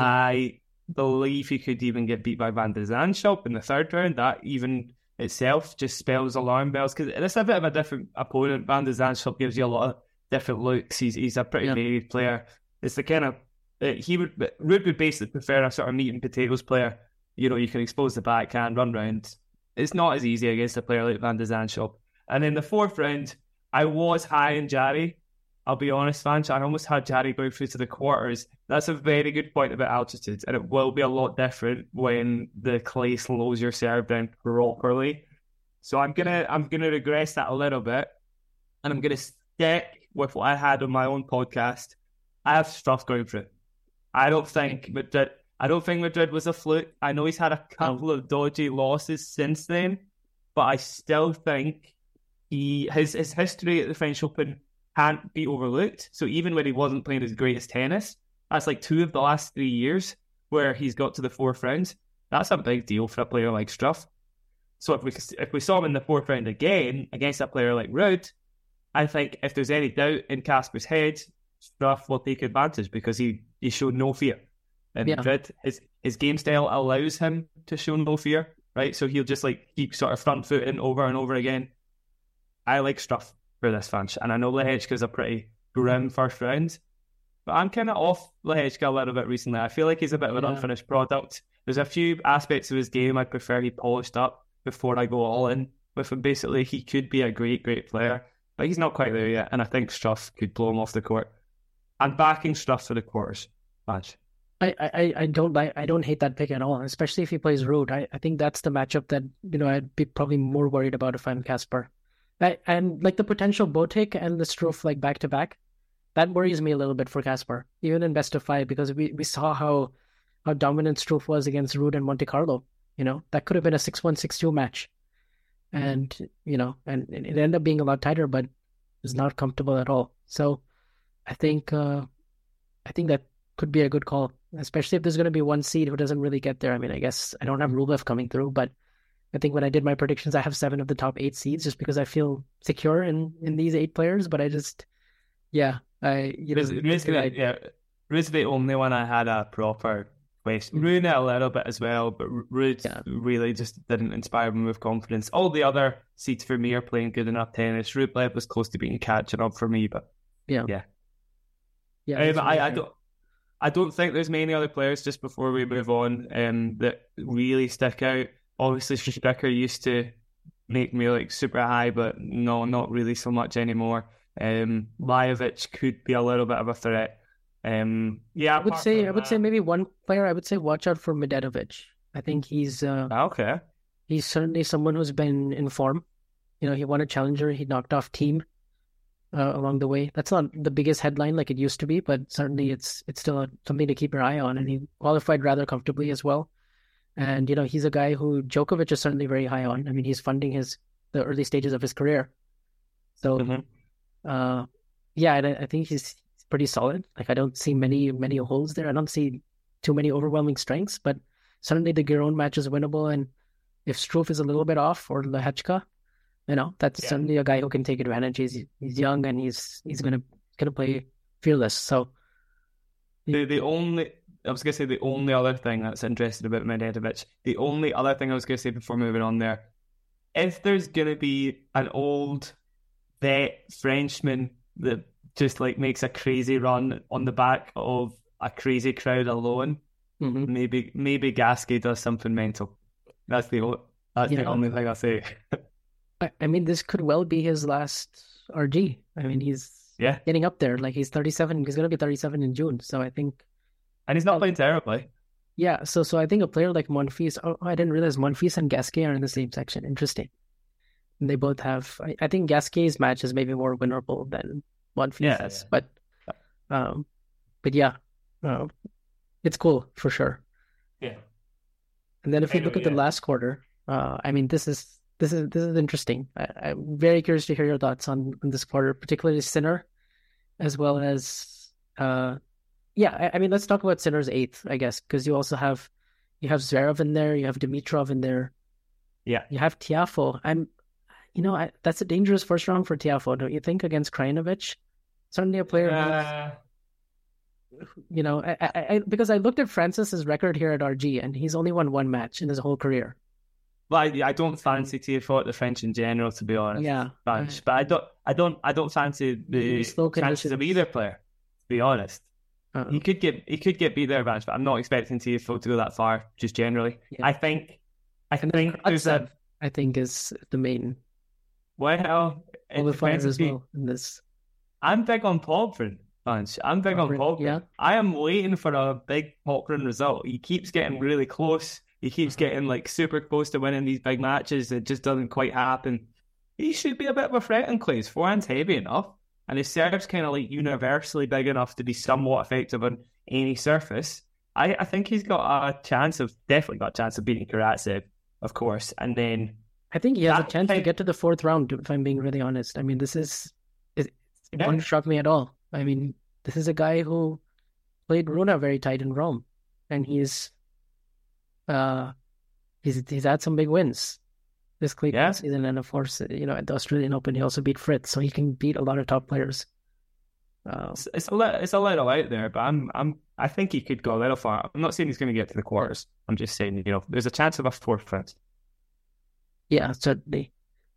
Speaker 4: I believe he could even get beat by Van de Zandschulp in the third round. That even itself just spells alarm bells because it's a bit of a different opponent. Van de Zandschulp gives you a lot of different looks. He's he's a pretty
Speaker 3: Yeah.
Speaker 4: varied player. It's the kind of uh, he would Ruud would basically prefer a sort of meat and potatoes player. You know, you can expose the backhand, run round. It's not as easy against a player like Van de Zandschulp. And in the fourth round, I was high in Jari. I'll be honest, Vanch, I almost had Jari going through to the quarters. That's a very good point about altitude, and it will be a lot different when the clay slows your serve down properly. So I'm gonna I'm gonna regress that a little bit, and I'm gonna stick with what I had on my own podcast. I have Struff going through. I don't think Madrid. I don't think Madrid was a fluke. I know he's had a couple of dodgy losses since then, but I still think he his his history at the French Open can't be overlooked. So even when he wasn't playing his greatest tennis, that's like two of the last three years where he's got to the fourth round. That's a big deal for a player like Struff. So if we if we saw him in the fourth round again against a player like Ruud, I think if there's any doubt in Casper's head, Struff will take advantage because he, he showed no fear. And
Speaker 3: Yeah.
Speaker 4: Madrid, his his game style allows him to show no fear, right? So he'll just like keep sort of front footing over and over again. I like Struff for this Vanch, and I know Lehechka's a pretty grim first round, but I'm kind of off Lehechka a little bit recently. I feel like he's a bit of an
Speaker 3: Yeah.
Speaker 4: unfinished product. There's a few aspects of his game I'd prefer he polished up before I go all in with him. Basically, he could be a great, great player, but he's not quite there yet, and I think Struff could blow him off the court. I'm backing Struff for the quarters, Vanch.
Speaker 3: I, I, I don't like I don't hate that pick at all, especially if he plays Ruud. I, I think that's the matchup that you know I'd be probably more worried about if I'm Casper. I, and like the potential Botic and the Struff like back to back, that worries me a little bit for Casper, even in best of five, because we, we saw how how dominant Struff was against Ruud and Monte Carlo. You know that could have been a six one, six two match, and you know and it ended up being a lot tighter, but it's not comfortable at all. So I think uh, I think that could be a good call, especially if there's going to be one seed who doesn't really get there. I mean, I guess I don't have Rublev coming through, but I think when I did my predictions, I have seven of the top eight seeds just because I feel secure in, in these eight players. But I just, yeah, I you know,
Speaker 4: Ruud's
Speaker 3: I-
Speaker 4: yeah, Ruud's the only one I had a proper question. Ruud a little bit as well, but Ruud
Speaker 3: Yeah.
Speaker 4: really just didn't inspire me with confidence. All the other seeds for me are playing good enough tennis. Rublev was close to being catching up for me, but
Speaker 3: yeah,
Speaker 4: yeah.
Speaker 3: yeah.
Speaker 4: Um,
Speaker 3: that's
Speaker 4: I,
Speaker 3: really
Speaker 4: I
Speaker 3: fair.
Speaker 4: don't. I don't think there's many other players just before we move on um, that really stick out. Obviously, Stricker used to make me like super high, but no, not really so much anymore. Um, Lajovic could be a little bit of a threat. Um, yeah,
Speaker 3: I would
Speaker 4: apart
Speaker 3: say
Speaker 4: from
Speaker 3: I would say
Speaker 4: that-
Speaker 3: maybe one player. I would say watch out for Medvedev. I think he's uh,
Speaker 4: Okay.
Speaker 3: he's certainly someone who's been in form. You know, he won a challenger. He knocked off Team uh, along the way. That's not the biggest headline like it used to be, but certainly it's it's still a, something to keep your eye on. And he qualified rather comfortably as well. And you know, he's a guy who Djokovic is certainly very high on. I mean, he's funding his the early stages of his career. So,
Speaker 4: Mhm.
Speaker 3: uh, yeah, and I, I think he's pretty solid. Like I don't see many many holes there. I don't see too many overwhelming strengths, but suddenly the Giron match is winnable, and if Struff is a little bit off or Lehechka, you know, that's yeah. certainly a guy who can take advantage. He's he's young and he's he's gonna gonna play fearless. So
Speaker 4: the the only I was gonna say the only other thing that's interesting about Medvedev, the only other thing I was gonna say before moving on there, if there's gonna be an old vet Frenchman that just like makes a crazy run on the back of a crazy crowd alone, mm-hmm. maybe maybe Gasquet does something mental. That's the only, that's the only thing I'll say.
Speaker 3: I, I mean, this could well be his last R G. I mean, he's
Speaker 4: yeah.
Speaker 3: getting up there. Like he's thirty-seven. He's gonna be thirty-seven in June. So I think,
Speaker 4: and he's not uh, playing terribly.
Speaker 3: Yeah. So so I think a player like Monfils. Oh, I didn't realize Monfils and Gasquet are in the same section. Interesting. And they both have. I, I think Gasquet's match is maybe more winnable than Monfils.
Speaker 4: Yeah,
Speaker 3: is, but um, but yeah, uh, it's cool for sure.
Speaker 4: Yeah.
Speaker 3: And then if we
Speaker 4: anyway,
Speaker 3: look at
Speaker 4: yeah.
Speaker 3: the last quarter, uh, I mean, this is this is this is interesting. I, I'm very curious to hear your thoughts on, on this quarter, particularly Sinner, as well as uh, yeah. I, I mean, let's talk about Sinner's eighth, I guess, because you also have you have Zverev in there, you have Dimitrov in there,
Speaker 4: yeah,
Speaker 3: you have Tiafoe. I'm, you know, I, that's a dangerous first round for Tiafoe, don't you think? Against Krajinovic, certainly a player.
Speaker 4: Uh...
Speaker 3: You know, I, I, I because I looked at Francis's record here at R G, and he's only won one match in his whole career.
Speaker 4: Well, I, I don't fancy Tiafoe at the French in general, to be honest.
Speaker 3: Yeah,
Speaker 4: French, but I don't, I don't, I don't fancy the chances of either player. To be honest, uh-oh. he could get, he could get beat there, Vance, but I'm not expecting Tiafoe to go that far. Just generally, yeah. I think, I and think there's a,
Speaker 3: I think is the main.
Speaker 4: Well, it depends
Speaker 3: as well in this.
Speaker 4: I'm big on Poprin. I'm big on Poprin.
Speaker 3: Yeah.
Speaker 4: I am waiting for a big Poprin result. He keeps getting really close. He keeps getting like super close to winning these big matches. It just doesn't quite happen. He should be a bit of a threat in clay. His forehand's heavy enough, and his serve's kind of like universally big enough to be somewhat effective on any surface. I, I think he's got a chance of definitely got a chance of beating Karatsev, of course. And then
Speaker 3: I think he has a chance time, to get to the fourth round. If I'm being really honest, I mean, this is it, it yeah. won't shock me at all. I mean, this is a guy who played Runa very tight in Rome, and he's uh he's he's had some big wins this Clay yeah. season, and of course, you know, at the Australian Open he also beat Fritz, so he can beat a lot of top players. Uh,
Speaker 4: it's, it's a little, it's a little out there, but I'm I'm I think he could go a little far. I'm not saying he's going to get to the quarters. I'm just saying, you know, there's a chance of a fourth round.
Speaker 3: Yeah, certainly.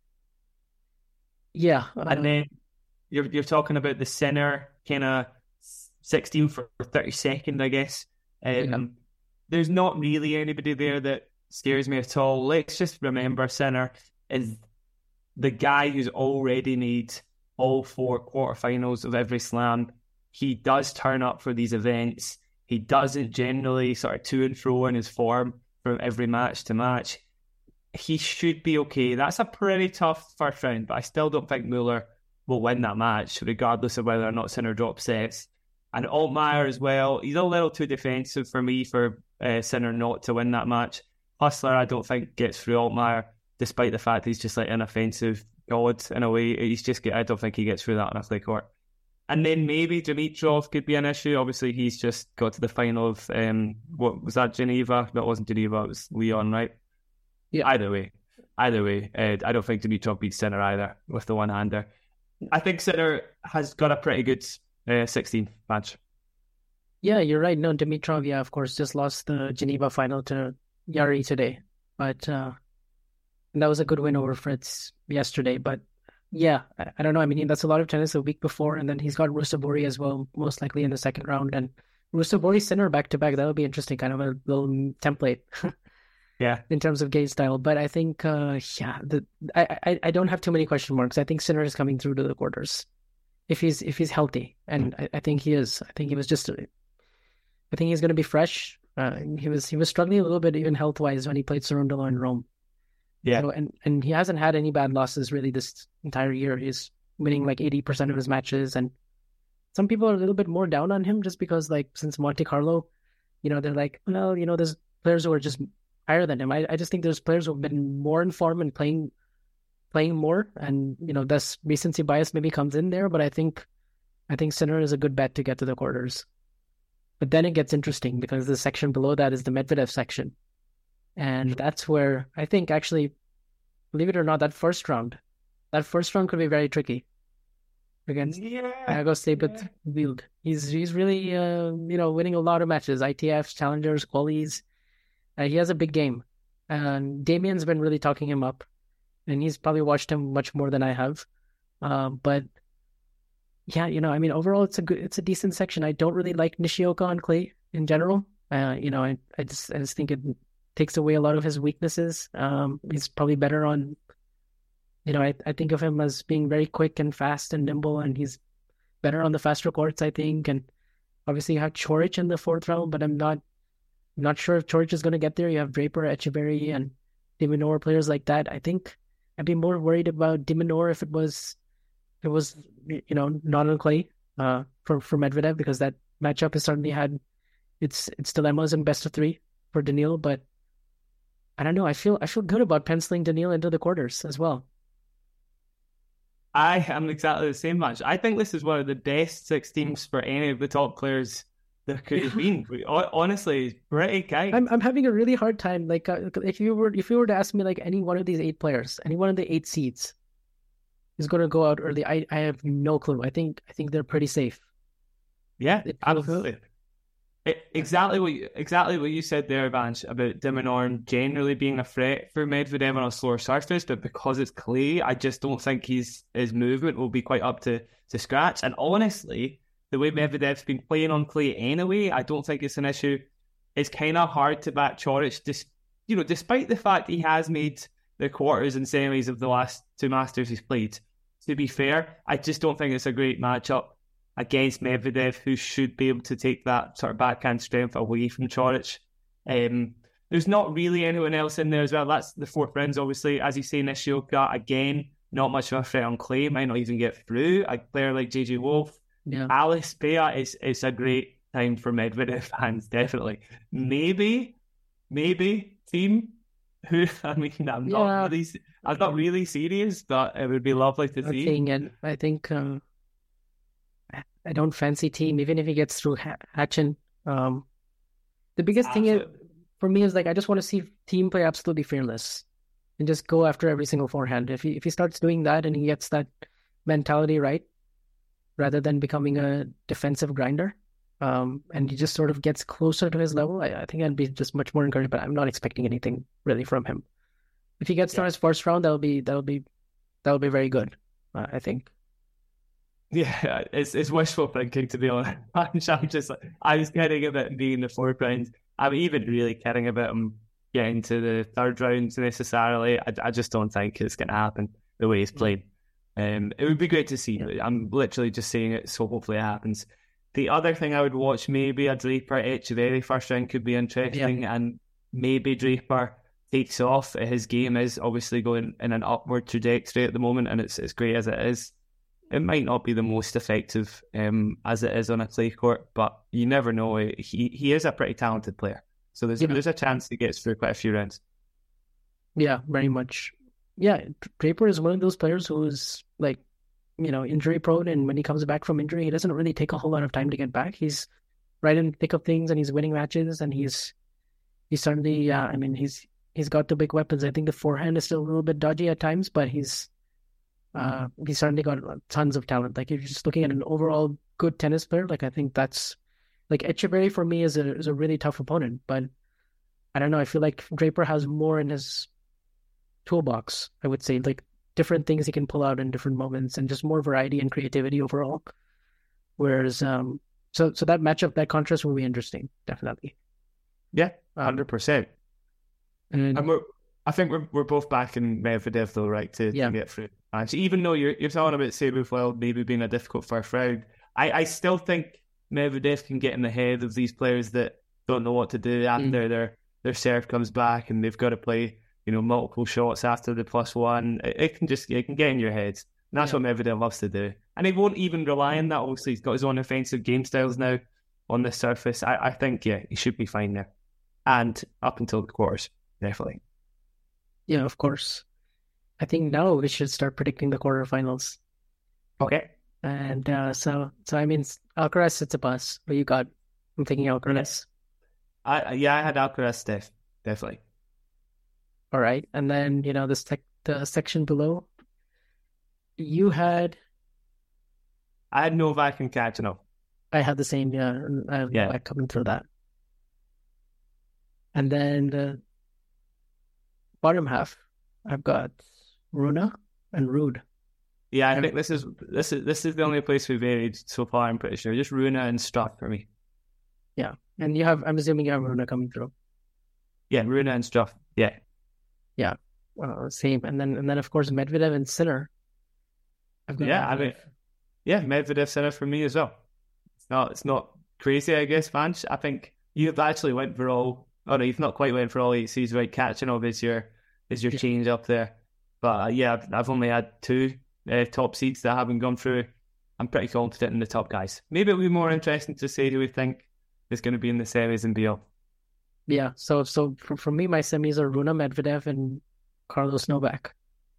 Speaker 3: Yeah, uh,
Speaker 4: and then. You're you're talking about the Sinner kind of sixteen for thirty-second, I guess. Um, yeah. There's not really anybody there that scares me at all. Let's just remember Sinner is the guy who's already made all four quarterfinals of every slam. He does turn up for these events. He doesn't generally sort of to and fro in his form from every match to match. He should be okay. That's a pretty tough first round, but I still don't think Muller will win that match, regardless of whether or not Sinner drops sets. And Altmaier as well, he's a little too defensive for me for uh, Sinner not to win that match. Hustler, I don't think, gets through Altmaier, despite the fact he's just like an offensive god in a way. He's just, I don't think he gets through that on a clay court. And then maybe Dimitrov could be an issue. Obviously, he's just got to the final of, um, what was that, Geneva? That wasn't Geneva, it was Lyon, right?
Speaker 3: Yeah.
Speaker 4: Either way, either way, uh, I don't think Dimitrov beats Sinner either with the one-hander. I think Sinner has got a pretty good uh, sixteen match.
Speaker 3: Yeah, you're right. No, Dimitrov, yeah, of course, just lost the Geneva final to Yari today. But uh, that was a good win over Fritz yesterday. But yeah, I, I don't know. I mean, that's a lot of tennis a week before. And then he's got Ruusuvuori as well, most likely in the second round. And Ruusuvuori Sinner back-to-back, that'll be interesting, kind of a little template.
Speaker 4: Yeah,
Speaker 3: in terms of game style, but I think, uh, yeah, the I, I I don't have too many question marks. I think Sinner is coming through to the quarters if he's if he's healthy, and I, I think he is. I think he was just, I think he's going to be fresh. Uh, he was he was struggling a little bit even health wise when he played Cerundolo in Rome.
Speaker 4: Yeah,
Speaker 3: so, and and he hasn't had any bad losses really this entire year. He's winning like eighty percent of his matches, and some people are a little bit more down on him just because, like, since Monte Carlo, you know, they're like, well, you know, there's players who are just higher than him. I, I just think there's players who have been more in form and playing playing more, and you know, thus recency bias maybe comes in there. But I think I think Sinner is a good bet to get to the quarters. But then it gets interesting because the section below that is the Medvedev section. And that's where I think actually, believe it or not, that first round, that first round could be very tricky against
Speaker 4: Yeah,
Speaker 3: Iago Stapet Wild. He's he's really uh, you know winning a lot of matches, I T Fs, challengers, qualies. Uh, he has a big game, and Damien's been really talking him up, and he's probably watched him much more than I have. Uh, but yeah, you know, I mean, overall, it's a good, it's a decent section. I don't really like Nishioka on clay in general. Uh, you know, I, I just I just think it takes away a lot of his weaknesses. Um, he's probably better on. You know, I, I think of him as being very quick and fast and nimble, and he's better on the faster courts, I think. And obviously, you have Coric in the fourth round, but I'm not I'm not sure if Coric is going to get there. You have Draper, Echeverry, and De Minaur, players like that. I think I'd be more worried about De Minaur if it was if it was you know not on clay uh, for for Medvedev, because that matchup has certainly had its its dilemmas in best of three for Daniil. But I don't know. I feel I feel good about penciling Daniil into the quarters as well.
Speaker 4: I am exactly the same match. I think this is one of the best sixteens for any of the top players there could have been. Honestly, pretty kind.
Speaker 3: I'm I'm having a really hard time. Like, uh, if you were if you were to ask me, like, any one of these eight players, any one of the eight seeds is going to go out early, I, I have no clue. I think I think they're pretty safe.
Speaker 4: Yeah, absolutely. It, exactly what you, exactly what you said there, Vanch, about De Minaur generally being a threat for Medvedev on a slower surface, but because it's clay, I just don't think he's his movement will be quite up to, to scratch. And honestly, the way Medvedev's been playing on clay anyway, I don't think it's an issue. It's kind of hard to back Coric, just, you know, despite the fact he has made the quarters and semis of the last two Masters he's played. To be fair, I just don't think it's a great matchup against Medvedev, who should be able to take that sort of backhand strength away from Coric. Um, there's not really anyone else in there as well. That's the fourth rounds, obviously. As you say, Nishioka, again, not much of a threat on clay, might not even get through. A player like J J Wolf,
Speaker 3: yeah.
Speaker 4: Alice Bea, it's, it's a great time for Medvedev fans, definitely. Maybe, maybe, team, who, I mean, I'm not,
Speaker 3: yeah.
Speaker 4: really, I'm not really serious, but it would be lovely to
Speaker 3: I'm
Speaker 4: see.
Speaker 3: saying it. I think... Um... I don't fancy Team, even if he gets through Hatchin. Um, the biggest Absolutely. thing is, for me is like I just want to see Team play absolutely fearless and just go after every single forehand. If he if he starts doing that and he gets that mentality right, rather than becoming a defensive grinder, um, and he just sort of gets closer to his level, I, I think I'd be just much more encouraged. But I'm not expecting anything really from him. If he gets yeah. to his first round, that'll be that'll be that'll be very good. Uh, I think.
Speaker 4: Yeah, it's it's wishful thinking, to be honest. I'm just like, I was kidding about him being in the fourth round. I'm even really kidding about him getting to the third round necessarily. I, I just don't think it's going to happen the way he's played. Um, it would be great to see. Yeah. I'm literally just saying it, so hopefully it happens. The other thing I would watch, maybe a Draper Echeverry first round could be interesting, yeah. and maybe Draper takes off. His game is obviously going in an upward trajectory at the moment, and it's it's great as it is. It might not be the most effective um, as it is on a clay court, but you never know. He he is a pretty talented player, so there's yeah. there's a chance he gets through quite a few rounds.
Speaker 3: Yeah, very much. Yeah, Draper is one of those players who is like, you know, injury prone, and when he comes back from injury, he doesn't really take a whole lot of time to get back. He's right in the thick of things, and he's winning matches, and he's he's certainly, yeah, I mean, he's he's got the big weapons. I think the forehand is still a little bit dodgy at times, but he's uh, he's certainly got tons of talent. Like, if you're just looking at an overall good tennis player, like, I think that's, like, Echeverry for me is a is a really tough opponent, but I don't know, I feel like Draper has more in his toolbox, I would say, like different things he can pull out in different moments, and just more variety and creativity overall. Whereas, um, so so that matchup, that contrast will be interesting, definitely.
Speaker 4: Yeah, one hundred percent. Um, and, and we're, I think we're we're both back in Medvedev though, right, to, yeah. to get through. And even though you're you're talking about Seibu Wild maybe being a difficult first round, I, I still think Medvedev can get in the head of these players that don't know what to do after mm. their their serve comes back and they've got to play, you know, multiple shots after the plus one. It, it can just it can get in your head. And that's yeah. what Medvedev loves to do. And he won't even rely on that. Obviously, he's got his own offensive game styles now on this surface. I, I think, yeah, he should be fine there. And up until the quarters, definitely.
Speaker 3: Yeah, of course. I think now we should start predicting the quarterfinals.
Speaker 4: Okay.
Speaker 3: And uh, so, so I mean, Alcaraz, Tsitsipas. What you got? I'm thinking Alcaraz.
Speaker 4: I yeah, I had Alcaraz, Steph, definitely.
Speaker 3: All right, and then you know the sec- the section below. You had.
Speaker 4: I had Novak and Kachanov.
Speaker 3: I had the same. Yeah, I have
Speaker 4: Yeah.
Speaker 3: Novak coming through that. And then the bottom half, I've got Runa and Rude.
Speaker 4: Yeah, I
Speaker 3: And-
Speaker 4: think this is this is this is the only place we varied so far. I'm pretty sure just Runa and Struff for me.
Speaker 3: Yeah, and you have. I'm assuming you have Runa coming through.
Speaker 4: Yeah, Runa and Struff. Yeah,
Speaker 3: Yeah, uh, same. And then and then of course Medvedev and Sinner. I've got
Speaker 4: yeah. I mean, yeah, Medvedev center for me as well. It's not it's not crazy, I guess, Vanch. I think you've actually went for all. Oh no, you've not quite went for all eight seeds, right? Kachanov is your is your
Speaker 3: Yeah.
Speaker 4: change up there, but uh, yeah, I've, I've only had two uh, top seeds that haven't gone through. I'm pretty confident in the top guys. Maybe it'll be more interesting to say who we think is going to be in the semis and beyond.
Speaker 3: Yeah, so so for, for me, my semis are Runa, Medvedev, and Carlos Novak.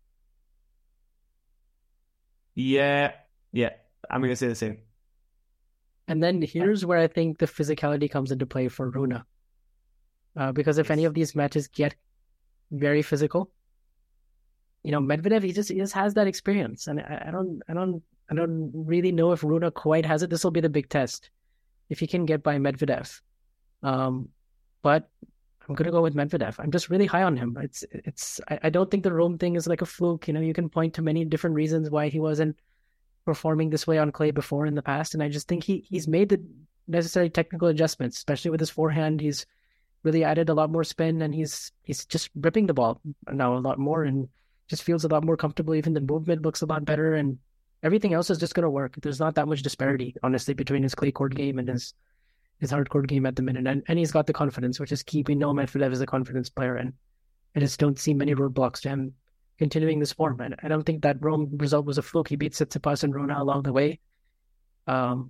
Speaker 4: Yeah, yeah, I'm going to say the same.
Speaker 3: And then here's where I think the physicality comes into play for Runa. Uh, because if any of these matches get very physical, you know, Medvedev, he just he just has that experience. And I, I don't I don't I don't really know if Runa quite has it. This will be the big test. If he can get by Medvedev. Um, but I'm gonna go with Medvedev. I'm just really high on him. It's it's I, I don't think the Rome thing is like a fluke. You know, you can point to many different reasons why he wasn't performing this way on clay before in the past, and I just think he he's made the necessary technical adjustments, especially with his forehand. He's really added a lot more spin, and he's he's just ripping the ball now a lot more, and just feels a lot more comfortable. Even the movement looks a lot better, and everything else is just going to work. There's not that much disparity, honestly, between his clay court game and his his hard court game at the minute, and and he's got the confidence, which is key. We know Medvedev is a confidence player, and I just don't see many roadblocks to him continuing this form. And I don't think that Rome result was a fluke. He beat Tsitsipas and Rona along the way. Um,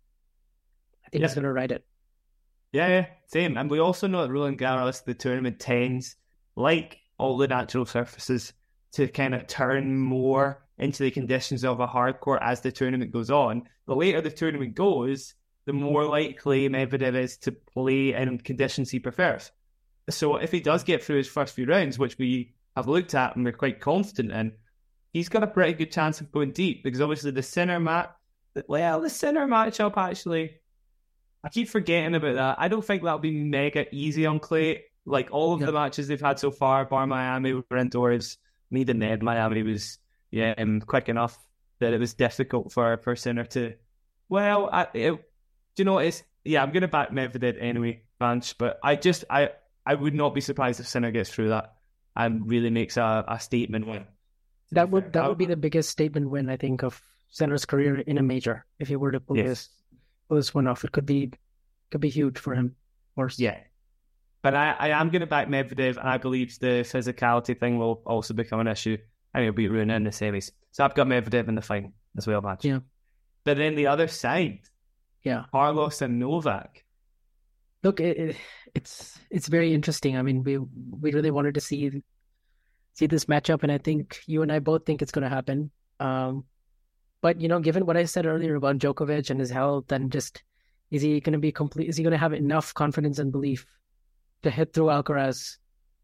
Speaker 3: I think
Speaker 4: Yeah.
Speaker 3: he's going to ride it.
Speaker 4: Yeah, yeah, same. And we also know that Roland Garros, the tournament tends, like all the natural surfaces, to kind of turn more into the conditions of a hard court as the tournament goes on. The later the tournament goes, the more likely Medvedev is to play in conditions he prefers. So if he does get through his first few rounds, which we have looked at and we're quite confident in, he's got a pretty good chance of going deep, because obviously the Sinner match, well, the Sinner matchup actually, I keep forgetting about that. I don't think that'll be mega easy on clay. Like all of
Speaker 3: Yeah.
Speaker 4: the matches they've had so far, bar Miami were indoors. Me and Ned, Miami was yeah um, quick enough that it was difficult for for Sinner to. Well, I, it, do you know what? It's yeah. I'm gonna back Medvedev anyway, Vance. But I just I I would not be surprised if Sinner gets through that and really makes a, a statement win.
Speaker 3: That would that would be the biggest statement win, I think, of Sinner's career in a major. If he were to pull
Speaker 4: Yes.
Speaker 3: this pull this one off, it could be could be huge for him. Or
Speaker 4: Yeah. But I, I am going to back Medvedev, and I believe the physicality thing will also become an issue. I think he'll beat Runa in the semis. So I've got Medvedev in the final as well, match.
Speaker 3: Yeah.
Speaker 4: But then the other side,
Speaker 3: yeah.
Speaker 4: Carlos and Novak.
Speaker 3: Look, it, it, it's it's very interesting. I mean, we we really wanted to see see this matchup, and I think you and I both think it's going to happen. Um, but you know, given what I said earlier about Djokovic and his health, and just is he going to be complete? Is he going to have enough confidence and belief to hit through Alcaraz,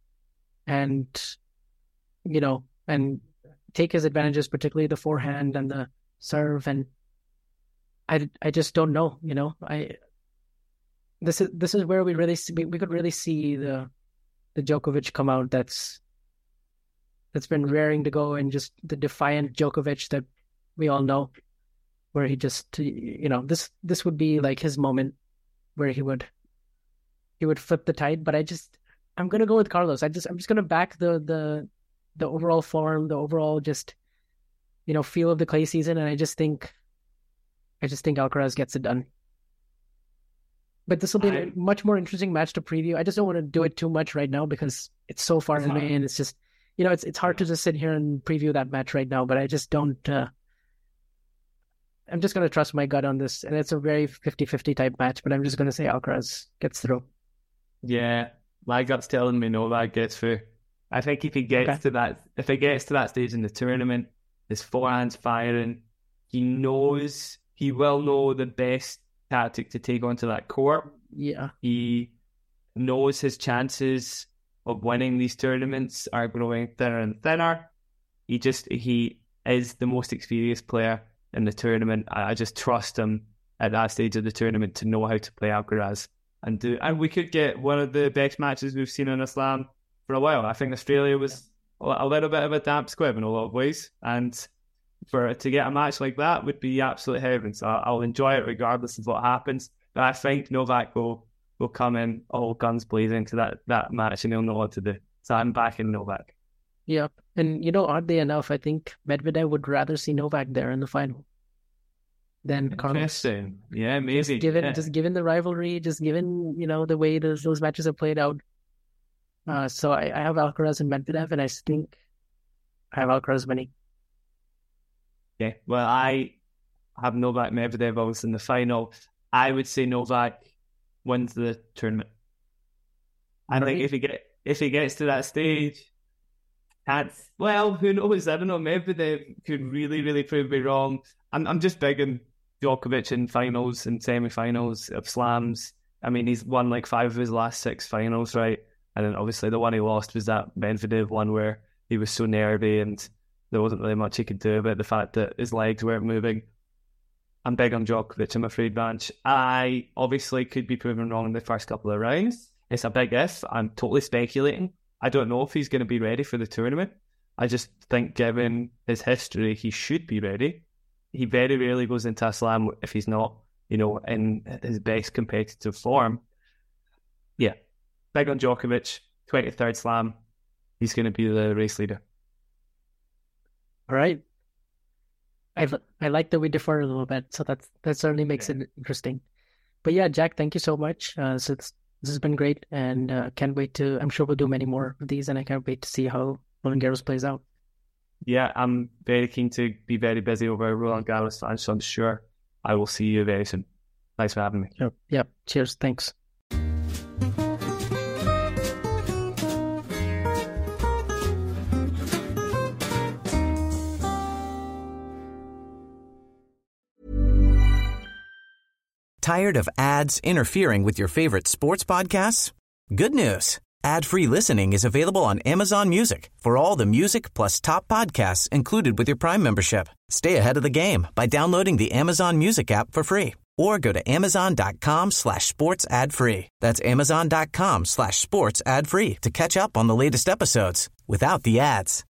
Speaker 3: and you know, and take his advantages, particularly the forehand and the serve? And I I just don't know. You know, I. This is this is where we really see, we, we could really see the the Djokovic come out that's that's been raring to go, and just the defiant Djokovic that we all know, where he just you know this this would be like his moment where he would he would flip the tide. But I just I'm gonna go with Carlos. I just I'm just gonna back the the the overall form, the overall just you know feel of the clay season, and I just think I just think Alcaraz gets it done. But this will be
Speaker 4: I-
Speaker 3: a much more interesting match to preview. I just don't want to do it too much right now because it's so far
Speaker 4: It's
Speaker 3: away,
Speaker 4: hard.
Speaker 3: and it's just, you know, it's it's hard to just sit here and preview that match right now. But I just don't. Uh, I'm just going to trust my gut on this, and it's a very fifty-fifty type match. But I'm just going to say Alcaraz gets through.
Speaker 4: Yeah, my gut's telling me Novak gets through. I think if he gets
Speaker 3: Okay.
Speaker 4: to that, if he gets to that stage in the tournament, his forehand's firing, he knows, he will know the best tactic to take onto that court.
Speaker 3: Yeah.
Speaker 4: He knows his chances of winning these tournaments are growing thinner and thinner. He just, he is the most experienced player in the tournament. I, I just trust him at that stage of the tournament to know how to play Alcaraz and do, and we could get one of the best matches we've seen in Islam for a while. I think Australia was a little bit of a damp squib in a lot of ways, and for to get a match like that would be absolute heaven. So I'll enjoy it regardless of what happens. But I think Novak will will come in all guns blazing to that, that match, and he'll know what to do. So I'm backing Novak.
Speaker 3: Yeah. And, you know, oddly enough, I think Medvedev would rather see Novak there in the final than Carlos.
Speaker 4: Interesting. Yeah, maybe.
Speaker 3: Just given,
Speaker 4: yeah.
Speaker 3: just given the rivalry, just given, you know, the way those, those matches have played out. Uh, so I, I have Alcaraz and Medvedev, and I think I have Alcaraz winning.
Speaker 4: Yeah, well, I have Novak Medvedev obviously in the final. I would say Novak wins the tournament. I think if he get if he gets to that stage, that's, well, who knows? I don't know. Medvedev could really, really prove me wrong. I'm I'm just big on Djokovic in finals and semi-finals of slams. I mean, he's won like five of his last six finals, right? And then obviously the one he lost was that Medvedev one where he was so nervy and there wasn't really much he could do about the fact that his legs weren't moving. I'm big on Djokovic, I'm afraid, Vance. I obviously could be proven wrong in the first couple of rounds. It's a big if. I'm totally speculating. I don't know if he's going to be ready for the tournament. I just think given his history, he should be ready. He very rarely goes into a slam if he's not, you know, in his best competitive form. Yeah, big on Djokovic, twenty-third slam. He's going to be the race leader.
Speaker 3: All right. I I like that we differ a little bit, so that's that certainly makes
Speaker 4: Yeah.
Speaker 3: it interesting. But yeah, Jack, thank you so much. Uh, so it's, this has been great, and uh, can't wait to. I'm sure we'll do many more of these, and I can't wait to see how Roland Garros plays out.
Speaker 4: Yeah, I'm very keen to be very busy over Roland Garros fans, so I'm sure I will see you very soon. Thanks for having me.
Speaker 3: Sure. Yeah. Cheers. Thanks.
Speaker 6: Tired of ads interfering with your favorite sports podcasts? Good news. Ad-free listening is available on Amazon Music for all the music plus top podcasts included with your Prime membership. Stay ahead of the game by downloading the Amazon Music app for free or go to amazon.com slash sports ad free. That's amazon.com slash sports ad free to catch up on the latest episodes without the ads.